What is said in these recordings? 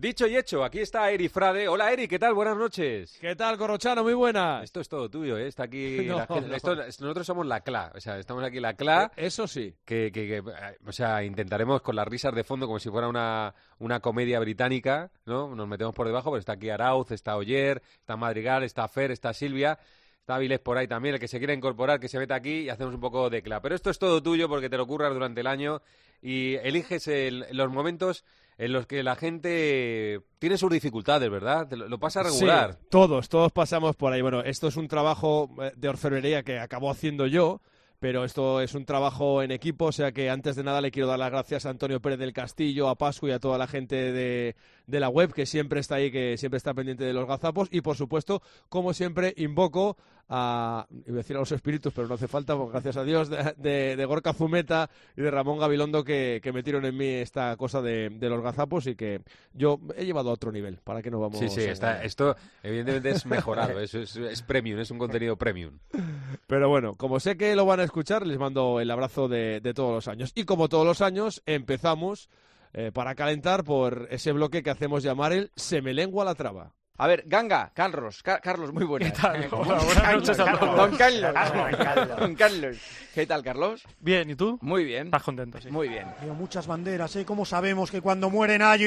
Dicho y hecho, aquí está Eri Frade. Hola Eri, ¿qué tal? Buenas noches. ¿Qué tal, Corrochano? Muy buenas. Esto es todo tuyo, ¿eh? Está aquí... No, nosotros somos la CLA, o sea, estamos aquí la CLA. Eso sí. O sea, intentaremos con las risas de fondo como si fuera una comedia británica, ¿no? Nos metemos por debajo, pero está aquí Arauz, está Oyer, está Madrigal, está Fer, está Silvia... Está Vilés por ahí también, el que se quiera incorporar, que se meta aquí y hacemos un poco de CLA. Pero esto es todo tuyo porque te lo curras durante el año y eliges los momentos en los que la gente tiene sus dificultades, ¿verdad? Lo pasa regular. Sí, todos pasamos por ahí. Bueno, esto es un trabajo de orfebrería que acabo haciendo yo, pero esto es un trabajo en equipo, o sea que antes de nada le quiero dar las gracias a Antonio Pérez del Castillo, a Pascu y a toda la gente de la web que siempre está ahí, que siempre está pendiente de los gazapos y por supuesto, como siempre, invoco iba a decir a los espíritus, pero no hace falta, pues, gracias a Dios, de Gorka Zumeta y de Ramón Gabilondo que metieron en mí esta cosa de los gazapos y que yo he llevado a otro nivel. ¿Para qué nos vamos? Sí, esto evidentemente es mejorado, es premium, es un contenido premium. Pero bueno, como sé que lo van a escuchar, les mando el abrazo de todos los años. Y como todos los años, empezamos para calentar por ese bloque que hacemos llamar el Se me lengua la traba. A ver, Ganga, Carlos, muy buenas. ¿Qué tal? Hola, buenas noches a todos. Don Carlos. ¿Qué tal, Carlos? Bien, ¿y tú? Muy bien. Estás contento, sí. Muy bien. Tío, muchas banderas, ¿eh? ¿Cómo sabemos que cuando muere Nayo y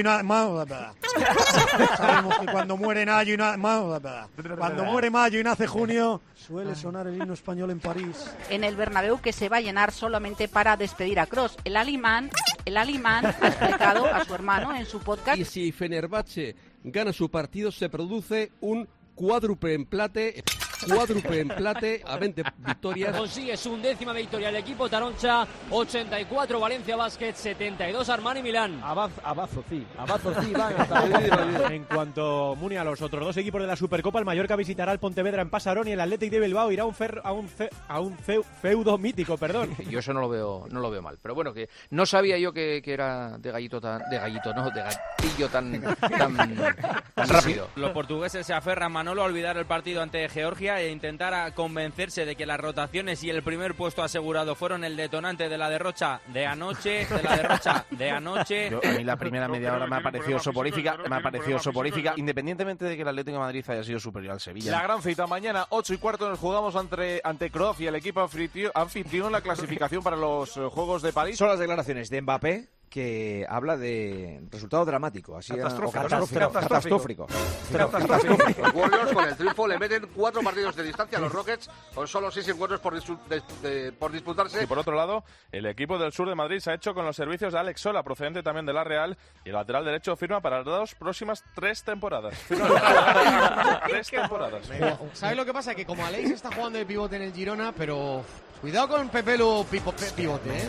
sabemos que cuando muere Nayo y cuando muere Mayo y nace junio, suele sonar el himno español en París. En el Bernabéu, que se va a llenar solamente para despedir a Kroos. El alemán ha explicado a su hermano en su podcast. Y si Fenerbahce gana su partido, se produce un cuádruple empate a 20 victorias. Consigue su 11ª victoria el equipo Taroncha, 84 Valencia Basket, 72 Armani Milán. Abazo, sí, En cuanto Muni a los otros dos equipos de la Supercopa, el Mallorca visitará al Pontevedra en Pasarón y el Athletic de Bilbao irá a un feudo mítico, perdón. Yo eso no lo veo mal, pero bueno, que no sabía yo que era de gatillo tan rápido. Los portugueses se aferran, Manolo, a olvidar el partido ante Georgia e intentar convencerse de que las rotaciones y el primer puesto asegurado fueron el detonante de la derrocha de anoche. A mí la primera media hora me ha parecido soporífica, independientemente de que el Atlético de Madrid haya sido superior al Sevilla. La gran cita mañana, 8:15, nos jugamos ante Croacia, el equipo anfitrión, la clasificación para los Juegos de París. Son las declaraciones de Mbappé, que habla de resultado dramático, así catastrófico. Los Warriors con el triunfo le meten 4 partidos de distancia a los Rockets con solo 6 encuentros por disputarse. Y por otro lado, el equipo del sur de Madrid se ha hecho con los servicios de Alex Sola, procedente también de la Real, y el lateral derecho firma para las próximas 3 temporadas. 3 temporadas. ¿Sabes lo que pasa? Que como Aleix está jugando de pivote en el Girona, pero cuidado con Pepelu pivote, ¿eh?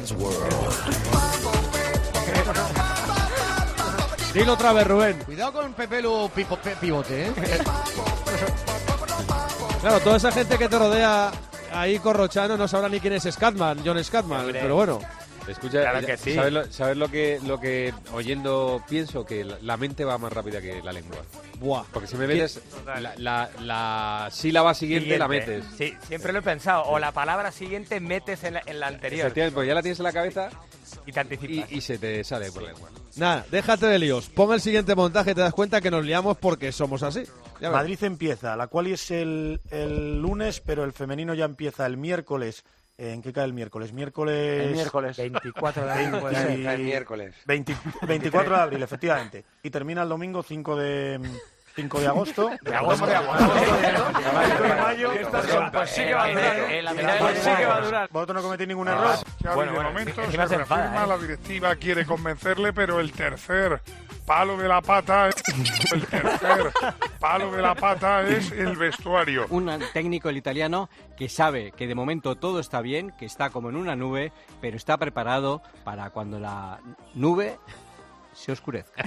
Dilo otra vez, Rubén. Cuidado con Pepelu pivote, ¿eh? Claro, toda esa gente que te rodea ahí, Corrochano, no sabrá ni quién es John Scatman, pero bueno. Escucha, claro que sí. ¿Sabes lo que oyendo pienso? Que la mente va más rápida que la lengua. Buah. Porque si me metes la sílaba siguiente la metes. Sí, siempre lo he pensado. O la palabra siguiente metes en la anterior. Pues ya la tienes en la cabeza y te anticipas. Y se te sale por la lengua. Nada, déjate de líos. Pon el siguiente montaje y te das cuenta que nos liamos porque somos así. Madrid empieza, la cual es el lunes, pero el femenino ya empieza el miércoles. ¿En qué cae el miércoles? El miércoles. 24 de abril puede ser. El miércoles. 24 de abril, efectivamente. Y termina el domingo 5 de agosto. De mayo. Pues sí que va a durar. Vosotros no cometéis ningún error. Xavi, de momento se reafirma, la directiva quiere convencerle, pero el tercer palo de la pata es el vestuario. Un técnico, el italiano, que sabe que de momento todo está bien, que está como en una nube, pero está preparado para cuando la nube se oscurezca.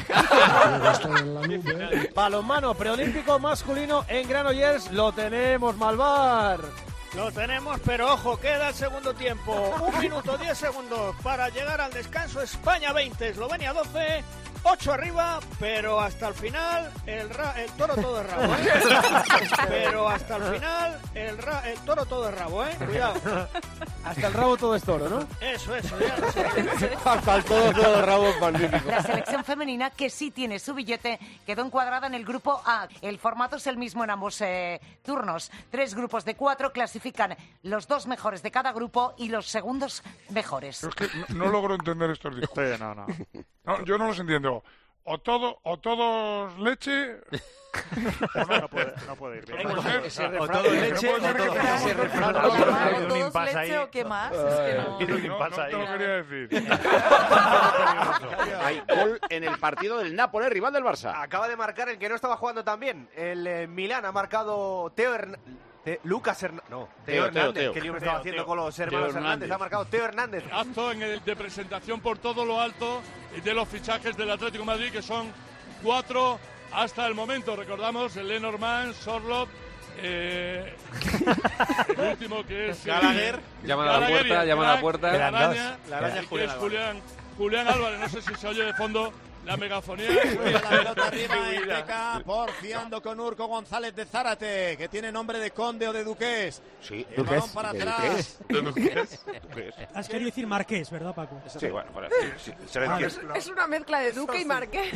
Balonmano preolímpico masculino en Granollers, lo tenemos, Malvar. Lo tenemos, pero ojo, queda el segundo tiempo. 1 minuto 10 segundos para llegar al descanso. España 20, Eslovenia 12, 8 arriba, pero hasta el final el toro todo es rabo, ¿eh? Pero hasta el final el toro todo es rabo, ¿eh? Cuidado. Hasta el rabo todo es toro, ¿no? Eso, ya. Hasta el todo rabo magnífico. La selección femenina, que sí tiene su billete, quedó encuadrada en el grupo A. El formato es el mismo en ambos turnos. 3 grupos de 4 clasifican los 2 mejores de cada grupo y los segundos mejores. Pero es que no logro entender estos discursos. Sí, no. No, yo no los entiendo. O todos leche... No puede ir bien. O todo leche o todo... ¿Todos leche o qué más? No te lo quería decir. Hay gol en el partido del Nápoles, rival del Barça. Acaba de marcar el que no estaba jugando tan bien. El Milán ha marcado Teo Hernández. Que lío me estaba haciendo con los hermanos Hernández. Ha marcado Teo Hernández. Acto de presentación por todo lo alto de los fichajes del Atlético de Madrid, que son 4 hasta el momento. Recordamos el Lenormand, Sorloth, el último que es Gallagher. Llaman a la puerta. La araña es Julián Álvarez. No sé si se oye de fondo la megafonía. La pelota arriba en Beca, porfiando con Urco González de Zárate, que tiene nombre de conde o de duqués. Sí, el balón para atrás. Duqués. Has querido decir marqués, ¿verdad, Paco? Sí, bueno, Es una mezcla de duque y marqués.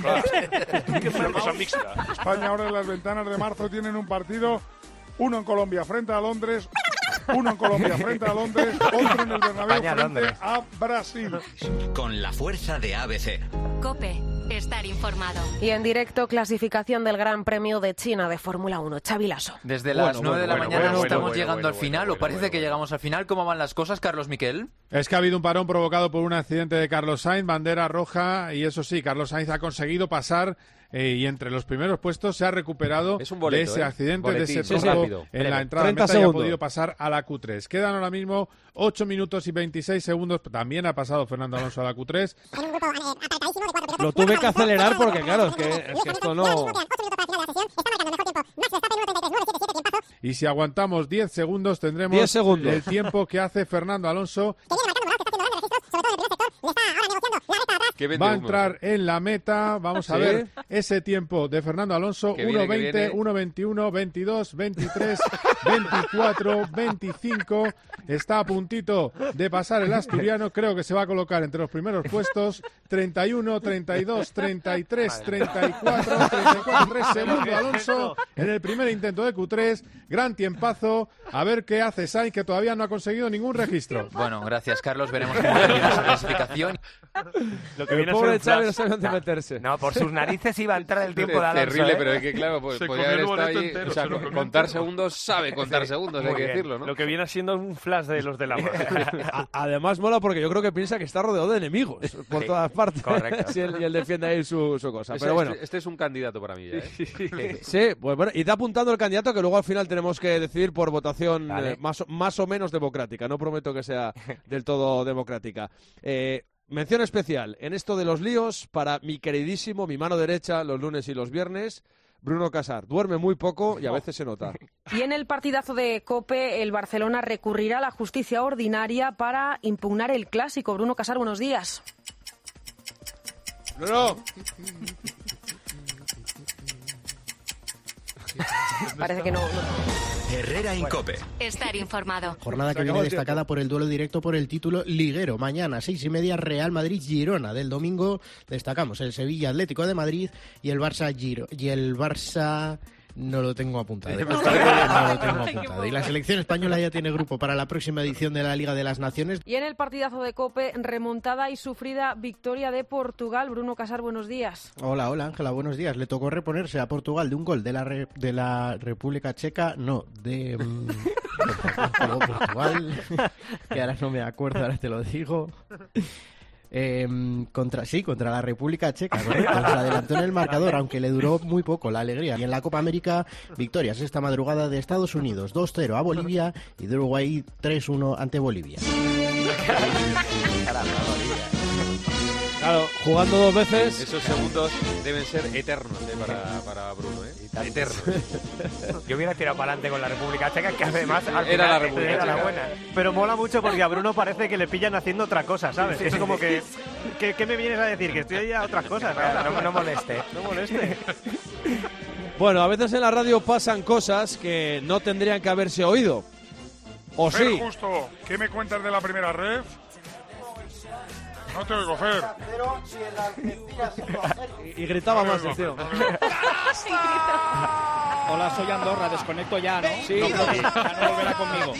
España ahora en las ventanas de marzo tienen un partido, uno en Colombia frente a Londres, otro en el Bernabéu frente a Brasil. Con la fuerza de ABC. COPE. Estar informado. Y en directo, clasificación del Gran Premio de China de Fórmula 1. Xavi Lasso. Desde las 9 de la mañana estamos llegando al final, o parece que llegamos al final. ¿Cómo van las cosas, Carlos Miquel? Es que ha habido un parón provocado por un accidente de Carlos Sainz, bandera roja, y eso sí, Carlos Sainz ha conseguido pasar y entre los primeros puestos se ha recuperado de ese accidente, de ese trompo en la entrada de meta y ha podido pasar a la Q3. Quedan ahora mismo 8 minutos y 26 segundos. También ha pasado Fernando Alonso a la Q3. Lo tuve que acelerar porque, claro, es que esto no... Y si aguantamos 10 segundos, tendremos 10 segundos. El tiempo que hace Fernando Alonso. Va a entrar en la meta. Vamos a ver ese tiempo de Fernando Alonso. 1.20, 1.21, 22, 23, 24, 25. Está a puntito de pasar el asturiano. Creo que se va a colocar entre los primeros puestos. 31, 32, 33, 34, 3 segundos Alonso en el primer intento de Q3. Gran tiempazo. A ver qué hace Sainz, que todavía no ha conseguido ningún registro. Bueno, gracias, Carlos. Veremos cómo termina esa clasificación. Lo que viene a ser un Xavi no sabe dónde meterse. No, por sus narices iba a entrar el tiempo de Alonso. Terrible, pero es que claro, pues, podía haber estado ahí. O sea, contar segundos, sabe contar segundos, hay que decirlo, ¿no? Lo que viene siendo un flash de los de la Además mola porque yo creo que piensa que está rodeado de enemigos por todas partes. Correcto. Y él defiende ahí su cosa. Pero bueno. Este es un candidato para mí ya, ¿eh? Sí, pues bueno, y está apuntando el candidato que luego al final tenemos que decidir por votación más o menos democrática. No prometo que sea del todo democrática. Mención especial en esto de los líos para mi queridísimo, mi mano derecha los lunes y los viernes, Bruno Casar. Duerme muy poco y a veces se nota. Y en el partidazo de COPE, el Barcelona recurrirá a la justicia ordinaria para impugnar el clásico. Bruno Casar, buenos días. Bruno. Parece que no. Herrera en COPE. Estar informado. Jornada que viene destacada por el duelo directo por el título liguero. Mañana, 6:30, Real Madrid-Girona. Del domingo destacamos el Sevilla-Atlético de Madrid y el Barça... No lo tengo apuntado. Y la selección española ya tiene grupo para la próxima edición de la Liga de las Naciones. Y en el partidazo de COPE, remontada y sufrida victoria de Portugal. Bruno Casar, buenos días. Hola, Ángela, buenos días. Le tocó reponerse a Portugal de un gol de la República Checa, de Portugal, que ahora no me acuerdo, ahora te lo digo. Contra la República Checa, correcto. Se adelantó en el marcador, aunque le duró muy poco la alegría. Y en la Copa América, victorias esta madrugada de Estados Unidos, 2-0 a Bolivia y de Uruguay 3-1 ante Bolivia. Claro, jugando dos veces. Esos segundos deben ser eternos para Bruno, ¿eh? Eternos. Yo hubiera tirado para adelante con la República Checa, que además al era final la República era Checa. la buena. Pero mola mucho porque a Bruno parece que le pillan haciendo otra cosa, ¿sabes? Es como que ¿qué me vienes a decir? Que estoy ahí a otras cosas. No moleste. No moleste. Bueno, a veces en la radio pasan cosas que no tendrían que haberse oído. ¿O Fer sí? Justo, ¿qué me cuentas de la primera ref? No te oigo, Fer. Y gritaba más el tío. Hola, soy Andorra, desconecto ya, ¿no? Sí. No, creo que ya no volverá conmigo.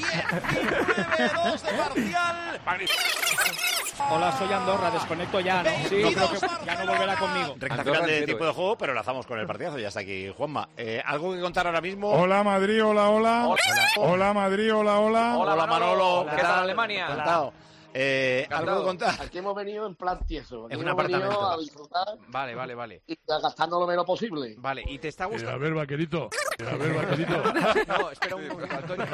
Hola, soy Andorra, desconecto ya, ¿no? Sí. No, creo que ya no volverá conmigo. Recta final de tiempo de juego, pero lanzamos con el partidazo. Ya está aquí Juanma. ¿Algo que contar ahora mismo? Hola, Madrid, hola, hola. Hola, Madrid, hola, hola. Hola, Manolo. Hola. ¿Qué tal, Alemania? Encantado. ¿Algo que contar? Aquí hemos venido en plan tieso. Aquí En un hemos venido apartamento. a disfrutar Vale. y a gastarnos lo menos posible. Vale, ¿y te está gustando? A ver, vaquerito. No, espera un momento, Antonio.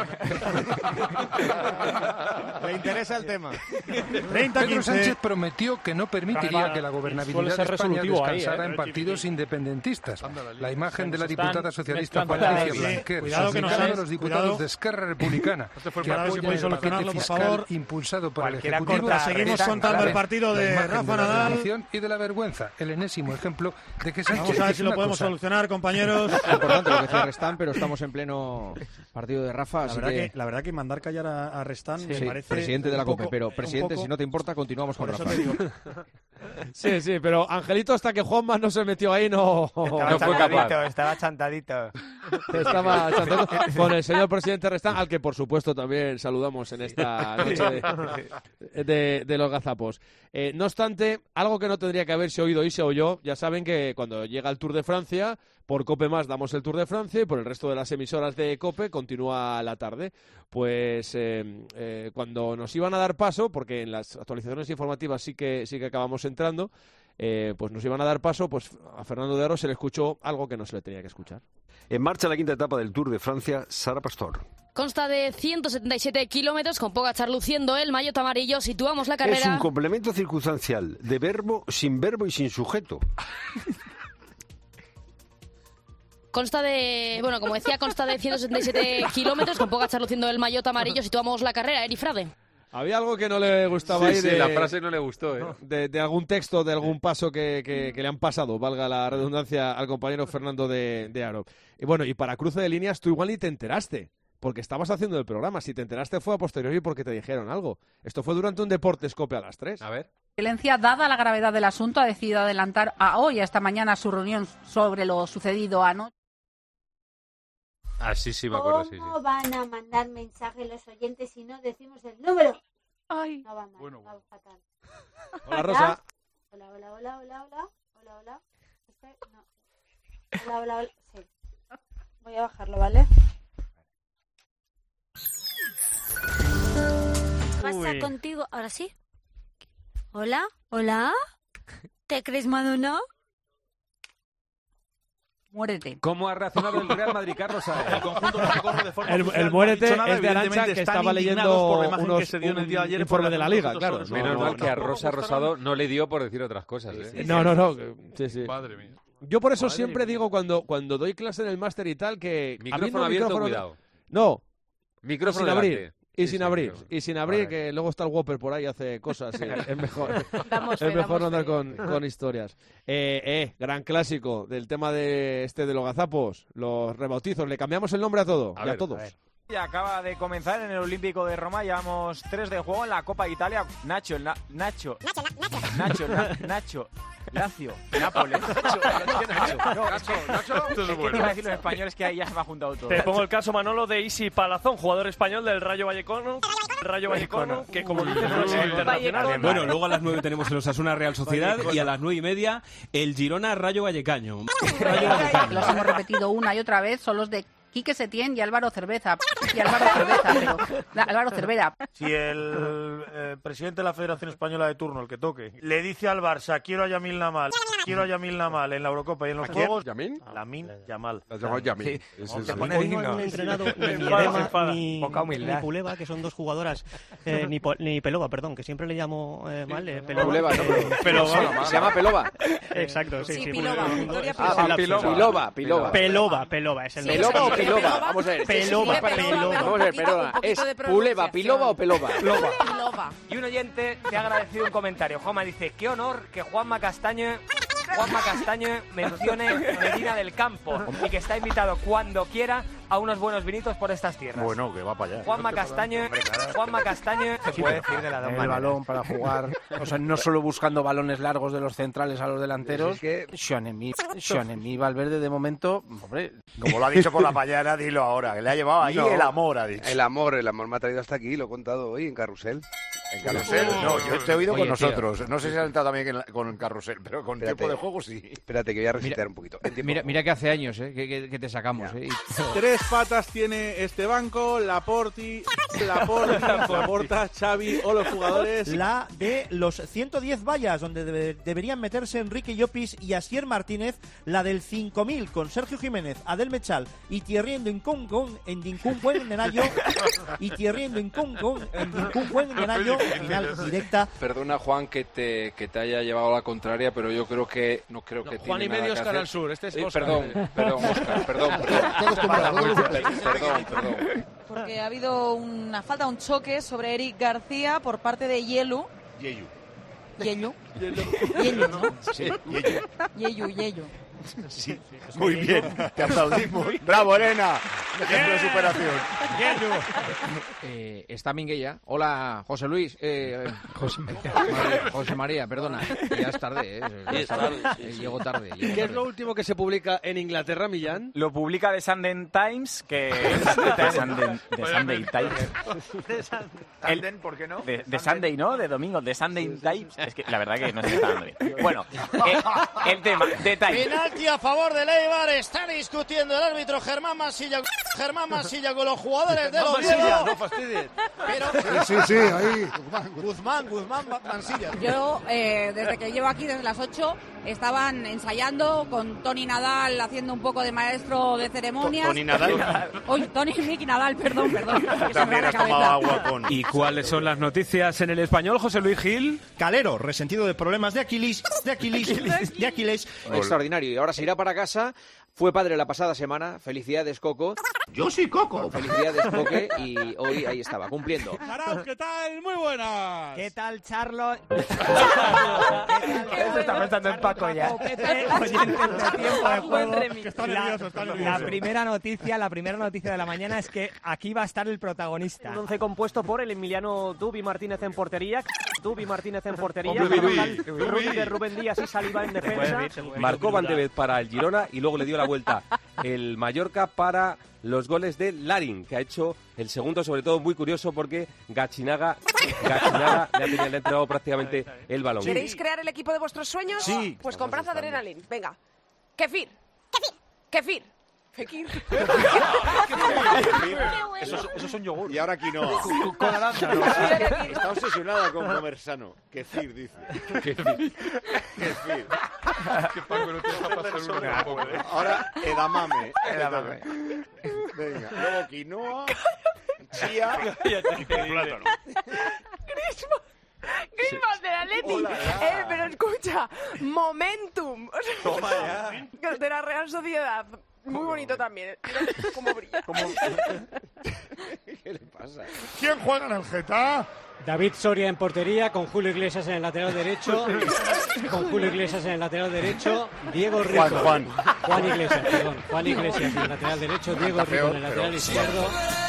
Le interesa el tema. 30 Pedro Sánchez prometió que no permitiría que la gobernabilidad de España descansara en partidos independentistas. La imagen de la diputada socialista Patricia Blanquer, sosicada de los diputados de Esquerra Republicana, que apoyan el paquete fiscal impulsado por el Ejecutivo. Seguimos contando el partido de Rafa Nadal. Y de la vergüenza, el enésimo ejemplo de que Sánchez Vamos a ver es si lo una podemos cosa. solucionar, compañeros. Es importante lo que decía Restán, pero estamos en pleno partido de Rafa. La verdad que mandar callar a Restán me parece... presidente de la un COPE, poco- pero presidente, un poco- si no te importa, continuamos con Por eso Rafa. te digo. Sí, pero Angelito, hasta que Juanma no se metió ahí, no fue capaz. Estaba chantadito. Estaba chantando con el señor presidente Restán, al que por supuesto también saludamos en esta noche de los gazapos. No obstante, algo que no tendría que haberse oído y se oyó, ya saben que cuando llega el Tour de Francia, por COPE más damos el Tour de Francia y por el resto de las emisoras de COPE continúa la tarde. Pues cuando nos iban a dar paso, porque en las actualizaciones informativas sí que acabamos entrando, pues nos iban a dar paso, pues a Fernando de Aro se le escuchó algo que no se le tenía que escuchar. En marcha la quinta etapa del Tour de Francia, Sara Pastor. Consta de 177 kilómetros con Pogačar luciendo el maillot amarillo. Situamos la carrera. Es un complemento circunstancial de verbo y sin sujeto. Consta de, bueno, como decía, consta de 177 kilómetros con Pogačar luciendo el maillot amarillo. Situamos la carrera, Eri Frade. Había algo que no le gustaba ahí Sí, la frase no le gustó, ¿eh? de algún texto, de algún paso que le han pasado, valga la redundancia, al compañero Fernando de Aro. Y bueno, y para cruce de líneas tú igual ni te enteraste, porque estabas haciendo el programa. Si te enteraste fue a posteriori porque te dijeron algo. Esto fue durante un Deportes Cope a las 3. A ver. Violencia, dada la gravedad del asunto, ha decidido adelantar a hoy, a esta mañana, su reunión sobre lo sucedido anoche. Ah, sí, me acuerdo, sí. ¿Cómo van a mandar mensaje los oyentes si no decimos el número? Ay. No va mal, Bueno. va fatal. Hola, Rosa. Hola. No. Hola. Sí. Voy a bajarlo, ¿vale? ¿Qué pasa contigo? ¿Ahora sí? ¿Hola? ¿Te crees Madonna? Muérete. ¿Cómo ha reaccionado el Real Madrid, Carlos? El muérete es de Arantxa, que estaba leyendo un informe de la Liga, claro. Menos mal que a Rosa Rosado no le dio por decir otras cosas, ¿eh? No. Sí. Madre mía. Yo por eso siempre digo cuando doy clase en el máster y tal que... Micrófono abierto, cuidado. No. Micrófono sin abrir. delante. Y sin abrir, Vale. que luego está el Whopper por ahí, hace cosas. Es mejor no andar con historias. Gran clásico del tema de los gazapos, los rebautizos. Le cambiamos el nombre a todo, a todos. Ya acaba de comenzar en el Olímpico de Roma, llevamos 3 de juego en la Copa de Italia. Nacho, Lazio, Nápoles. Nacho. Esto es bueno. Iba a decir los españoles que ahí ya se me ha juntado todo. Te pongo el caso, Manolo, de Isi Palazón, jugador español del Rayo Vallecano, que como dices no es internacional. Bueno, luego a las 9 tenemos el Osasuna Real Sociedad y a las 9:30 el Girona Rayo Vallecano. Los hemos repetido una y otra vez, son los de Quique Setién y Álvaro Cervera. Álvaro Cervera. Si el presidente de la Federación Española de turno, el que toque, le dice al Barça, quiero a Yamil Lamal en la Eurocopa y en los Juegos... ¿Yamin? Lamin Yamal. La llamo Yamin. No han entrenado ni Puleva, que son dos jugadoras, ni Pelova, perdón, que siempre le llamo mal. Pelova, ¿no? Pelova. Se llama Pelova. Exacto, sí. Pilova, Victoria Pelova es el nombre. ¿Pelova o Pilova? Vamos a ver. Pelova. Vamos a ver, perdona. ¿Es Puleva, Pilova o Pelova? Pilova. Y un oyente te ha agradecido un comentario. Juanma dice, qué honor que Juanma Castaño mencione Medina del Campo y que está invitado cuando quiera a unos buenos vinitos por estas tierras. Bueno, que va para allá. Juanma Castaño, se puede decir de la dos el maneras. balón para jugar, o sea, no solo buscando balones largos de los centrales a los delanteros. Es que Xionemi Valverde de momento, hombre, como lo ha dicho por la mañana, dilo ahora, que le ha llevado ahí el amor, ha dicho. El amor me ha traído hasta aquí, lo he contado hoy en Carrusel. ¿En Carrusel? No, yo te he oído Oye, con nosotros. No sé si has entrado también con Carrusel, pero con Espérate. tiempo de juego sí. Espérate, que voy a recitar un poquito. Mira que hace años que te sacamos. Tres patas tiene este banco, Laporta, Xavi o los jugadores. La de los 110 vallas, donde deberían meterse Enrique Llopis y Asier Martínez. La del 5000, con Sergio Jiménez, Adel Mechal y Thierry Ndonkong en Dincuncuen Nenayo. Y Thierry Ndonkong en Dincuncuen Nenayo. Final directa. Perdona, Juan, que te haya llevado a la contraria, pero yo creo que no creo que Juan tiene y nada medio que Oscar hacer. al sur. Este es Oscar. Perdón, Oscar, perdón. Perdón. Porque ha habido una falta, un choque sobre Eric García por parte de Yelu. Yeyu, ¿no? Sí, Yeyu. Sí, muy bien, te aplaudimos. Bravo, Elena. Ejemplo de superación. Está Minguella. Hola, José Luis. José María, perdona. Ya es tarde, llego tarde. ¿Qué es lo último que se publica en Inglaterra, Millán? Lo publica The Sunday Times, que es The Sunday Times. ¿Por qué no? De Sunday, ¿no? De domingo, The Sunday Times. Es que la verdad que no se está dando bien. Bueno, el tema, detalle. penalti a favor del Eibar, está discutiendo el árbitro Germán Masilla con los jugadores del Oviedo. No fastidies. Pero Sí, ahí. Guzmán Mansilla. Yo, desde que llevo aquí, desde las 8, estaban ensayando con Tony Nadal haciendo un poco de maestro de ceremonias. Tony Nadal. Oye, Tony Miki Nadal, perdón. También has tomado agua con... ¿Y cuáles son las noticias en el español, José Luis Gil? Calero, resentido de problemas de Aquiles. Extraordinario. Y ahora se irá para casa. Fue padre la pasada semana. Felicidades, Coco. Yo soy Coco. Felicidades, Coque. Y hoy ahí estaba, cumpliendo. Arauz, ¿qué tal? Muy buenas. ¿Qué tal, Charlotte? Esto está pensando en Paco ya. Oyentes de tiempo de juego. Que está nervioso. La primera noticia de la mañana es que aquí va a estar el protagonista. Un once compuesto por el emiliano Dubi Martínez en portería. Dubi de Rubén Díaz y Saliba en defensa. Marcó Van de Beek para el Girona y luego le dio la vuelta el Mallorca para los goles de Larin, que ha hecho el segundo, sobre todo muy curioso porque Gachinaga le ha entregado prácticamente el balón. ¿Queréis crear el equipo de vuestros sueños? Sí. Pues comprad Adrenalin. Venga. Kefir. Fekir. Eso son yogur. Y ahora quinoa. Con arándano. Está obsesionada con comer sano. Kefir, dice. Kefir. Que Paco no te deja pasar uno tampoco. Ahora, edamame. Venga, luego quinoa, chía y plátano. Griezmann del Atleti. Pero escucha, momentum. Toma ya. De la Real Sociedad. Muy bonito también. Mira cómo brilla. ¿Qué le pasa? ¿Quién juega en el Getafe? David Soria en portería, con Julio Iglesias en el lateral derecho. Diego Rico. Juan Iglesias en el lateral derecho. Diego Rico en el lateral izquierdo.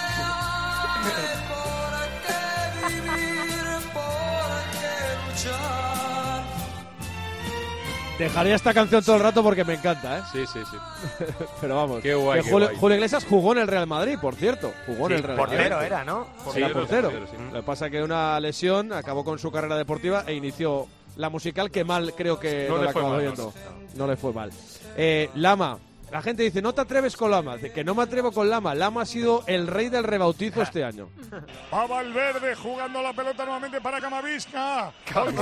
Dejaría esta canción todo el rato porque me encanta, ¿eh? Sí. Pero vamos. Qué guay, Julio Iglesias jugó en el Real Madrid, por cierto. Jugó en el Real Madrid. Portero era, ¿no? Era portero. Lo que pasa es que una lesión acabó con su carrera deportiva e inició la musical, que mal creo que no le acabó yendo. No le fue mal. Lama. La gente dice, no te atreves con Lama. Que no me atrevo con Lama. Lama ha sido el rey del rebautizo este año. Va Valverde jugando la pelota nuevamente para Camavinga.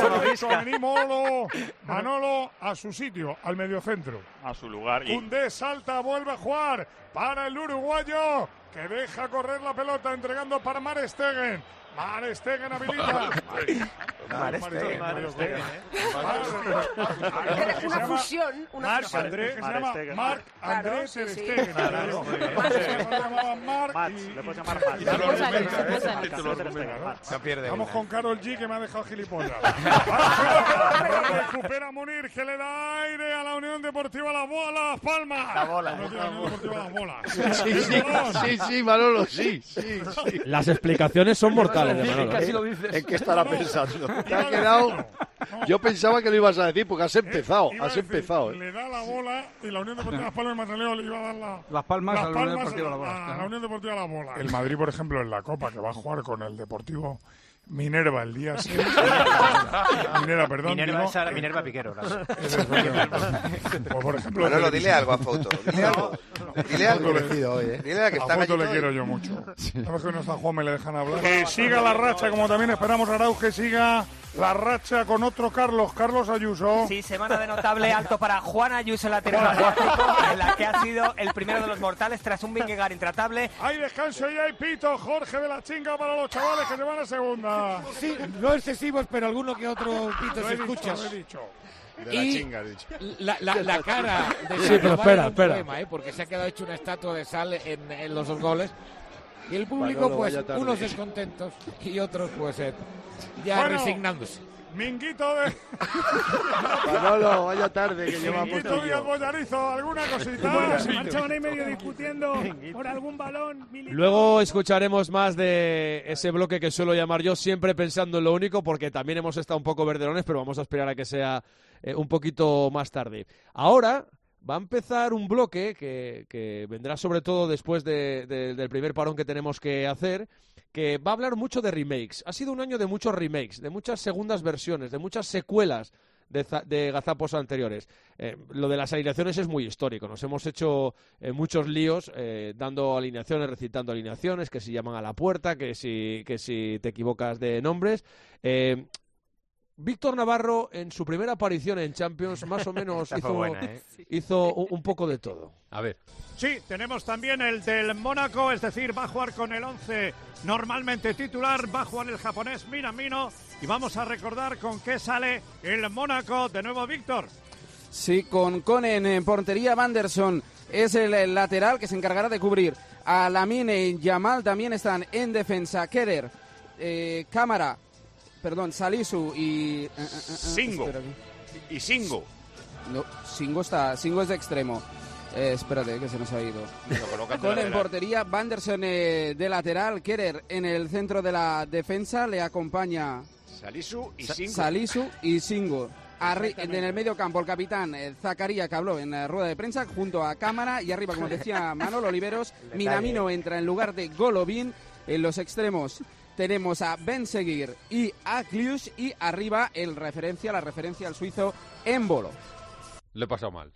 Manolo a su sitio, al mediocentro. A su lugar. Koundé salta, vuelve a jugar para el uruguayo, que deja correr la pelota entregando para Mar Stegen. Mar Stegen habilita. Mar Stegen, Una fusión. Marc André, que se llama Marc André Ter Stegen. Le puedes llamar Marc. Vamos con Karol G, que me ha dejado gilipollas. Recupera Munir, que le da aire a la Unión Deportiva Las Palmas. La bola. No tiene la Unión Deportiva Las Bolas. Sí, Manolo, sí. Las explicaciones son mortales de Manolo. Casi lo dices. ¿En qué estará pensando? Te ha quedado... Yo pensaba que lo ibas a decir porque has empezado. Le da la bola y la Unión Deportiva Las Palmas le iba a dar Las Palmas a la Unión Deportiva Las Bolas. A la Unión Deportiva Las Bolas. El Madrid, por ejemplo, en la Copa, que va a jugar con el Deportivo Minerva el día 6. Minerva Piquero. O por ejemplo, Manolo, dile algo a Foto. Dile algo. Dile a que está a Foto le gallito quiero yo mucho. Sabes que no está Juan, me le dejan hablar. Que siga la racha, como también esperamos Arauz, que siga la racha con otro Carlos Ayuso. Sí, semana de notable alto para Juan Ayuso, lateral magnífico, en la que ha sido el primero de los mortales tras un Vingegaard intratable. Hay descanso y hay pito, Jorge de la Chinga, para los chavales que se van a segunda. Sí, no excesivos, pero alguno que otro pito se escucha. Lo he dicho. De la chinga, he dicho. La cara de sí, pero espera. problema, porque se ha quedado hecho una estatua de sal en los dos goles. Y el público, Manolo, pues, vaya unos descontentos y otros, pues, ya resignándose. Minguito de... Manolo, vaya tarde que lleva puesto Minguito Díaz yo. Bollarizo, ¿alguna cosita? Marchaban ahí medio discutiendo por algún balón. Luego escucharemos más de ese bloque que suelo llamar yo, siempre pensando en lo único, porque también hemos estado un poco verderones, pero vamos a esperar a que sea un poquito más tarde. Ahora va a empezar un bloque que vendrá sobre todo después del primer parón que tenemos que hacer, que va a hablar mucho de remakes. Ha sido un año de muchos remakes, de muchas segundas versiones, de muchas secuelas de gazapos anteriores. Lo de las alineaciones es muy histórico. Nos hemos hecho muchos líos dando alineaciones, recitando alineaciones, que si llaman a la puerta, que si te equivocas de nombres. Víctor Navarro, en su primera aparición en Champions, más o menos hizo un poco de todo. A ver. Sí, tenemos también el del Mónaco, es decir, va a jugar con el 11 normalmente titular, va a jugar el japonés Minamino y vamos a recordar con qué sale el Mónaco. De nuevo, Víctor. Sí, con Konen en portería, Vanderson es el lateral que se encargará de cubrir. A Lamine y Yamal también están en defensa. Keder, Cámara, Salisu y... Singo. Y Singo. No, Singo es de extremo. Espérate, que se nos ha ido. Con en portería, Vanderson de lateral, Keder en el centro de la defensa, le acompaña Salisu y Singo. En el medio campo, el capitán Zakaria, que habló en la rueda de prensa, junto a Cámara, y arriba, como decía Manolo Oliveros, Minamino entra en lugar de Golovin. En los extremos tenemos a Ben Seguir y a Klius, y arriba la referencia al suizo Embolo. Lo he pasado mal.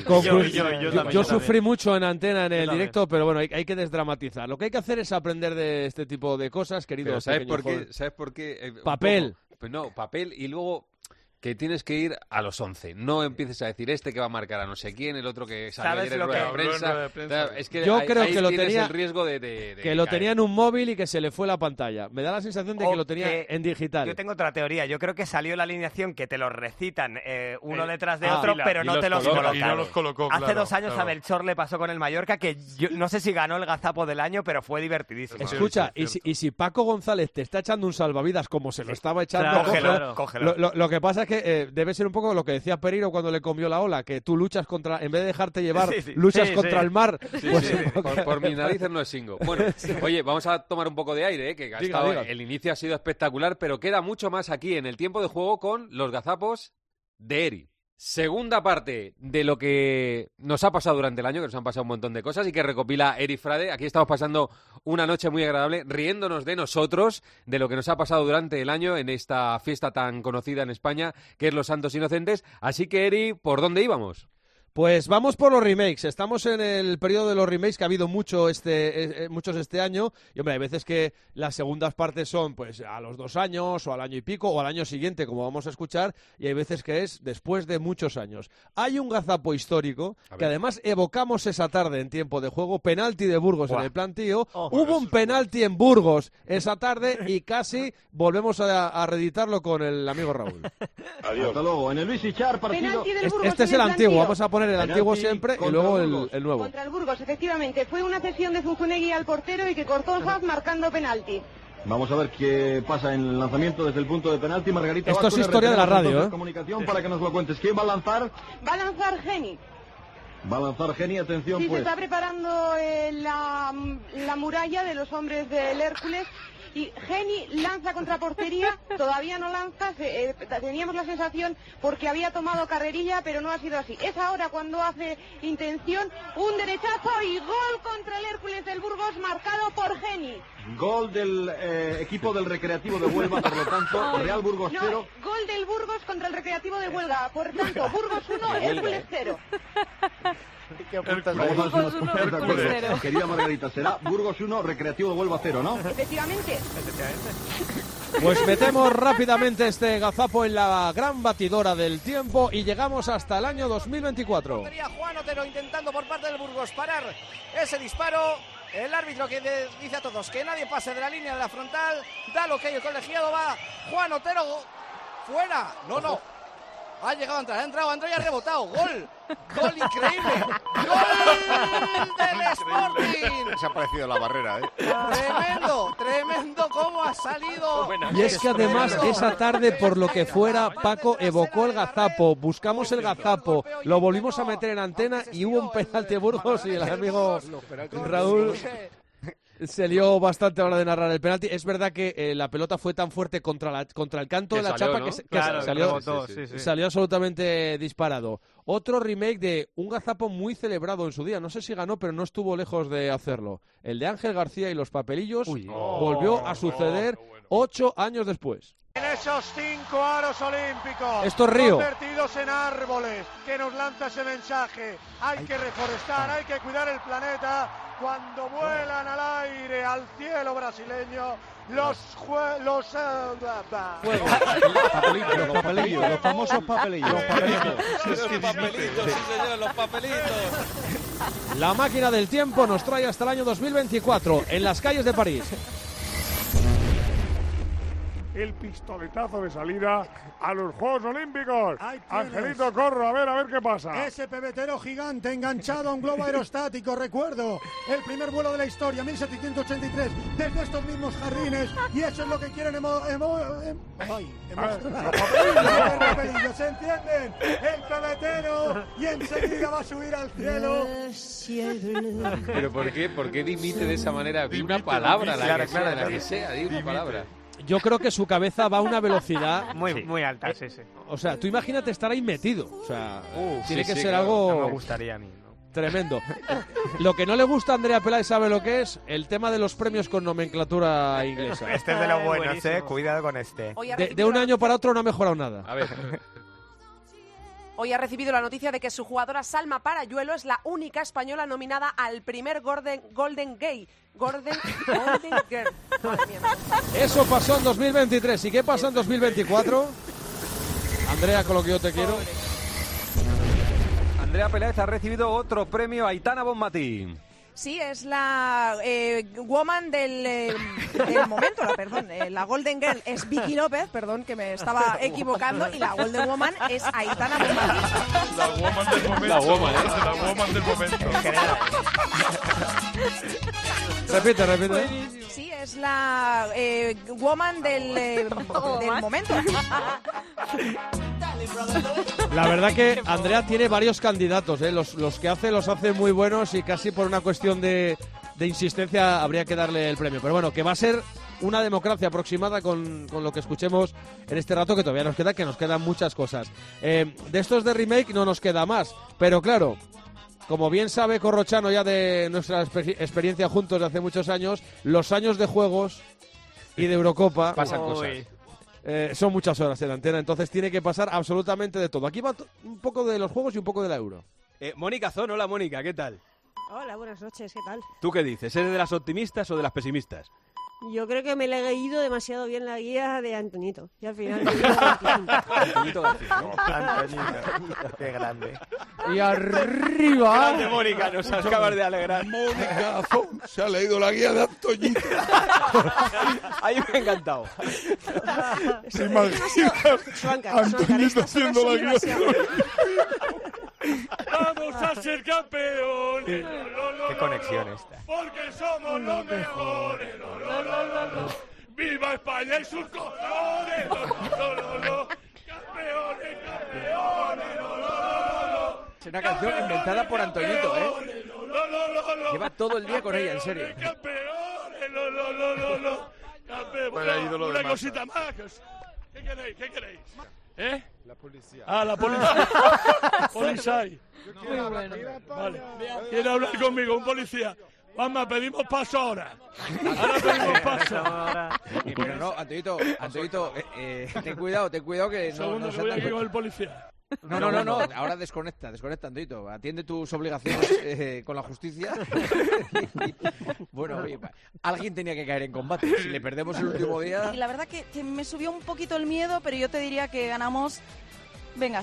Yo sufrí mucho en antena en el directo, pero bueno, hay que desdramatizar. Lo que hay que hacer es aprender de este tipo de cosas, queridos. ¿Sabes por qué? Papel. Pues no, papel, y luego que tienes que ir a los 11. No empieces a decir este que va a marcar a no sé quién, el otro que salió ayer en rueda de prensa. Es que yo creo que lo tenía el riesgo de que lo tenía en un móvil y que se le fue la pantalla. Me da la sensación de que lo tenía en digital. Yo tengo otra teoría. Yo creo que salió la alineación que te los recitan uno detrás de otro, pero no te los colocó. Hace 2 años a Melchor le pasó con el Mallorca, que yo no sé si ganó el gazapo del año, pero fue divertidísimo. Escucha, y si Paco González te está echando un salvavidas como se lo estaba echando, cógelo. Lo que pasa es que debe ser un poco lo que decía Pereiro cuando le comió la ola, que tú luchas contra, en vez de dejarte llevar, luchas contra el mar. Por mis narices no es Singo. Bueno, oye, vamos a tomar un poco de aire, que diga. El inicio ha sido espectacular, pero queda mucho más aquí en el tiempo de juego con los gazapos de Eri. Segunda parte de lo que nos ha pasado durante el año, que nos han pasado un montón de cosas y que recopila Eri Frade. Aquí estamos pasando una noche muy agradable, riéndonos de nosotros, de lo que nos ha pasado durante el año en esta fiesta tan conocida en España, que es los Santos Inocentes. Así que, Eri, ¿por dónde íbamos? Pues vamos por los remakes. Estamos en el periodo de los remakes, que ha habido muchos este año. Y hombre, hay veces que las segundas partes son pues a los 2 años, o al año y pico, o al año siguiente, como vamos a escuchar. Y hay veces que es después de muchos años. Hay un gazapo histórico, que además evocamos esa tarde en tiempo de juego. Penalti de Burgos en el plantío. Hubo un penalti en Burgos esa tarde y casi volvemos a reeditarlo con el amigo Raúl. Adiós. Hasta luego. En el Luis Ichar, partido... Este es el antiguo. Vamos a poner el antiguo siempre y luego el nuevo. Contra el Burgos, efectivamente. Fue una cesión de Zunzunegui al portero y que cortó Haz marcando penalti. Vamos a ver qué pasa en el lanzamiento desde el punto de penalti. Margarita Esto es historia de la radio, comunicación para que nos lo cuentes. ¿Quién va a lanzar? Va a lanzar Geni. Va a lanzar Geni, atención Sí, pues. se está preparando la muralla de los hombres del Hércules. Y Geni lanza contra portería, todavía no lanza, teníamos la sensación porque había tomado carrerilla, pero no ha sido así. Es ahora cuando hace intención, un derechazo y gol contra el Hércules del Burgos, marcado por Geni. Gol del equipo del Recreativo de Huelva, por lo tanto, Real Burgos 0. No, gol del Burgos contra el Recreativo de Huelva, por tanto, Burgos 1, Hércules 0. Vamos a ver si nos ponemos de acuerdo. Querida Margarita, será Burgos 1, Recreativo de Huelva 0, ¿no? Efectivamente. Pues metemos rápidamente este gazapo en la gran batidora del tiempo y llegamos hasta el año 2024. Juan Otero intentando por parte del Burgos parar ese disparo. El árbitro que dice a todos que nadie pase de la línea de la frontal. Da lo que el colegiado va. Juan Otero fuera. No. Ha llegado a entrar, ha entrado y ha rebotado. ¡Gol! ¡Gol increíble! ¡Gol del Sporting! Se ha parecido la barrera, ¿eh? Tremendo cómo ha salido. Y es que además esa tarde, por lo que fuera, Paco evocó el gazapo. Buscamos el gazapo, lo volvimos a meter en antena y hubo un penalti de Burgos y el amigo Raúl se lió bastante a la hora de narrar el penalti. Es verdad que la pelota fue tan fuerte contra el canto de la chapa, ¿no? que salió absolutamente disparado. Otro remake de un gazapo muy celebrado en su día. No sé si ganó, pero no estuvo lejos de hacerlo. El de Ángel García y los papelillos volvió a suceder 8 años después. En esos 5 aros olímpicos, Esto es Río, convertidos en árboles, que nos lanza ese mensaje. Hay que reforestar, hay que cuidar el planeta. Cuando vuelan al aire, al cielo brasileño, los papelillos, los famosos papelillos. Los papelitos. La máquina del tiempo nos trae hasta el año 2024 en las calles de París. El pistoletazo de salida a los Juegos Olímpicos. Angelito Corro, a ver qué pasa. Ese pebetero gigante enganchado a un globo aerostático, recuerdo, el primer vuelo de la historia, 1783, desde estos mismos jardines, y eso es lo que quieren se entienden, el pebetero, y enseguida va a subir al cielo. ¿Pero por qué dimite de esa manera? Di una palabra, la que sea, di una palabra. Yo creo que su cabeza va a una velocidad muy alta, sí. O sea, tú imagínate estar ahí metido. O sea, tiene que ser algo... No me gustaría a mí, ¿no? Tremendo. Lo que no le gusta a Andrea Peláez, ¿sabe lo que es? El tema de los premios con nomenclatura inglesa. Este es de los buenos, cuidado con este. De un año para otro no ha mejorado nada. A ver... Hoy ha recibido la noticia de que su jugadora Salma Parayuelo es la única española nominada al primer Golden Girl. Eso pasó en 2023. ¿Y qué pasa en 2024? Andrea, con lo que yo te quiero. Andrea Peláez ha recibido otro premio, Aitana Bonmatí. Sí, es la woman del momento, la Golden Girl es Vicky López, perdón que me estaba equivocando, y la Golden Woman es Aitana Bonmatí. La woman del momento. La woman del momento. Repite. Sí, es la woman del momento. La verdad que Andrea tiene varios candidatos, ¿eh? Los que los hace muy buenos y casi por una cuestión de insistencia habría que darle el premio. Pero bueno, que va a ser una democracia aproximada con lo que escuchemos en este rato, que todavía nos quedan muchas cosas. De estos de remake no nos queda más, pero claro, como bien sabe Corrochano ya de nuestra experiencia juntos de hace muchos años, los años de juegos y de Eurocopa pasan cosas. Son muchas horas en la antena, entonces tiene que pasar absolutamente de todo. Aquí va un poco de los juegos y un poco de la Euro. Mónica Zon, hola Mónica, ¿qué tal? Hola, buenas noches, ¿qué tal? ¿Tú qué dices? ¿Eres de las optimistas o de las pesimistas? Yo creo que me le he leído demasiado bien la guía de Antoñito. Y al final... Antoñito García, ¿no? Antoñito, qué grande. Y arriba... Grande Mónica, nos acabas de alegrar. Mónica Zon se ha leído la guía de Antoñito. Ahí me ha encantado. ¿Se imaginas Antoñito haciendo la guía? Vamos a ser campeones. Qué conexión esta. Porque somos los mejores. ¡Viva España y sus colores! ¡Campeones, campeones! Es una canción inventada por Antoñito, ¿eh? Lleva todo el día con ella, en serio. Bueno, una cosita más. ¿Qué queréis? ¿Qué queréis? ¿Eh? La policía. Ah, la policía. Policía. Vale. Quiere hablar conmigo, un policía. Vamos, pedimos paso ahora. Ahora pedimos paso. Pero no, Antoñito, ten cuidado que Segundo, que voy aquí con el policía. No, ahora desconecta, Antoñito. Atiende tus obligaciones con la justicia. Bueno, oye, alguien tenía que caer en combate. Si le perdemos el último día... Y la verdad que me subió un poquito el miedo, pero yo te diría que ganamos... Venga,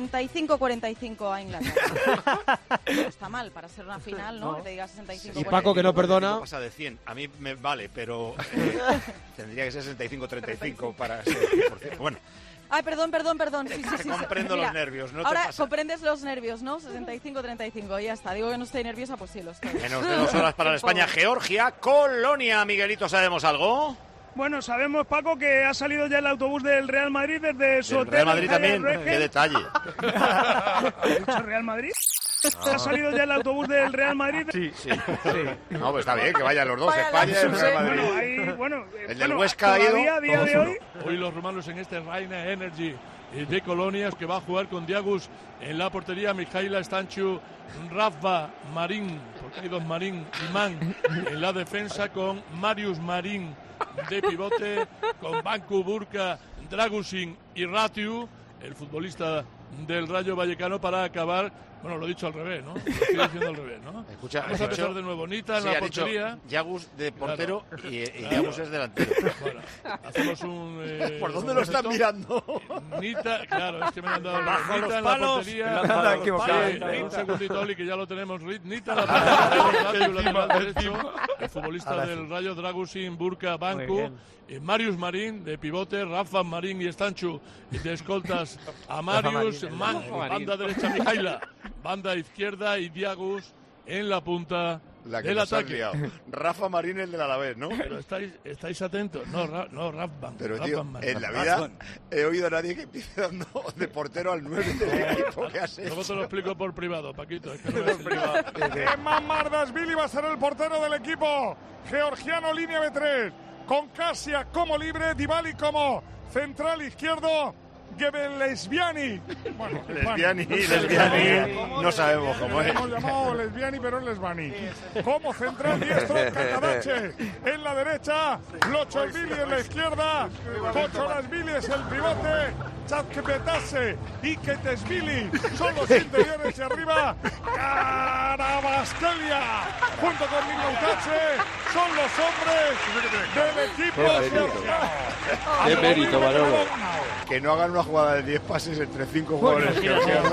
65-45 a Inglaterra. No está mal para ser una final, ¿no? Que te diga 65-45. Y Paco, que no perdona... Pasa de 100. A mmí me vale, pero tendría que ser 65-35 para ser 100%. Bueno. Ay, perdón. Sí. Comprendo los nervios, ¿no? Ahora comprendes los nervios, ¿no? 65-35, ya está. Digo que no estoy nerviosa, pues sí lo estoy. Menos de 2 horas para España, Georgia, Colonia. Miguelito, ¿sabemos algo? Bueno, sabemos, Paco, que ha salido ya el autobús del Real Madrid desde su hotel. Real Madrid también, qué detalle. ¿Ha dicho Real Madrid? ¿Ha salido ya el autobús del Real Madrid? Sí. No, pues está bien, que vayan los dos, España y el Real Madrid. El del Huesca ha ido. Día de hoy. Hoy los romanos en este Reina Energy de Colonias, que va a jugar con Diagus en la portería, Mijaila Stanchu, Rafa Marín, porque hay 2 Marín y Man en la defensa, con Marius Marín de pivote, con Bancu, Burka, Dragusin y Ratiu, el futbolista del Rayo Vallecano, para acabar. Bueno, lo he dicho al revés, ¿no? Lo estoy diciendo al revés, ¿no? Escucha, vamos a empezar de nuevo. Nita en la portería. Yagus de portero, claro. y Yagus es delantero. Bueno, hacemos un... ¿Por dónde lo están mirando? Nita, claro, es que me han dado... Bajo Nita los en palos. la portería. Un segundito, Oli, que ya lo tenemos. Nita en la portería, lateral derecho. El futbolista del Rayo, Dragusin, Burka, Bancu. Marius Marín de pivote, Rafa Marín y Stanchu de escoltas a Marius, banda derecha Mijaila, banda izquierda y Diagus en la punta del ataque. Rafa Marín, el del Alavés, ¿no? Pero estáis atentos. No, Rafa. Pero tío, en la vida he oído a nadie que empiece dando de portero al 9 del equipo que hace. Luego te lo explico por privado, Paquito. Es que no Emma Mardashvili va a ser el portero del equipo georgiano, línea B3. Con Kasia como libre, Dybala como central izquierdo, Gebelesviani. Bueno, Lesbiani, no sabemos cómo es. Hemos llamado Lesbiani, pero es Lesbani. Como central diestro, Kakadache en la derecha, Locholvili en la izquierda, Kocholasvili es el pivote, Chazkepetase y Ketesvili son los interiores y arriba, Karabaskelia junto con Milaukache son los hombres del equipo georgiano. Qué mérito, Manolo. Que no hagan una jugada de 10 pases entre 5 jugadores georgianos.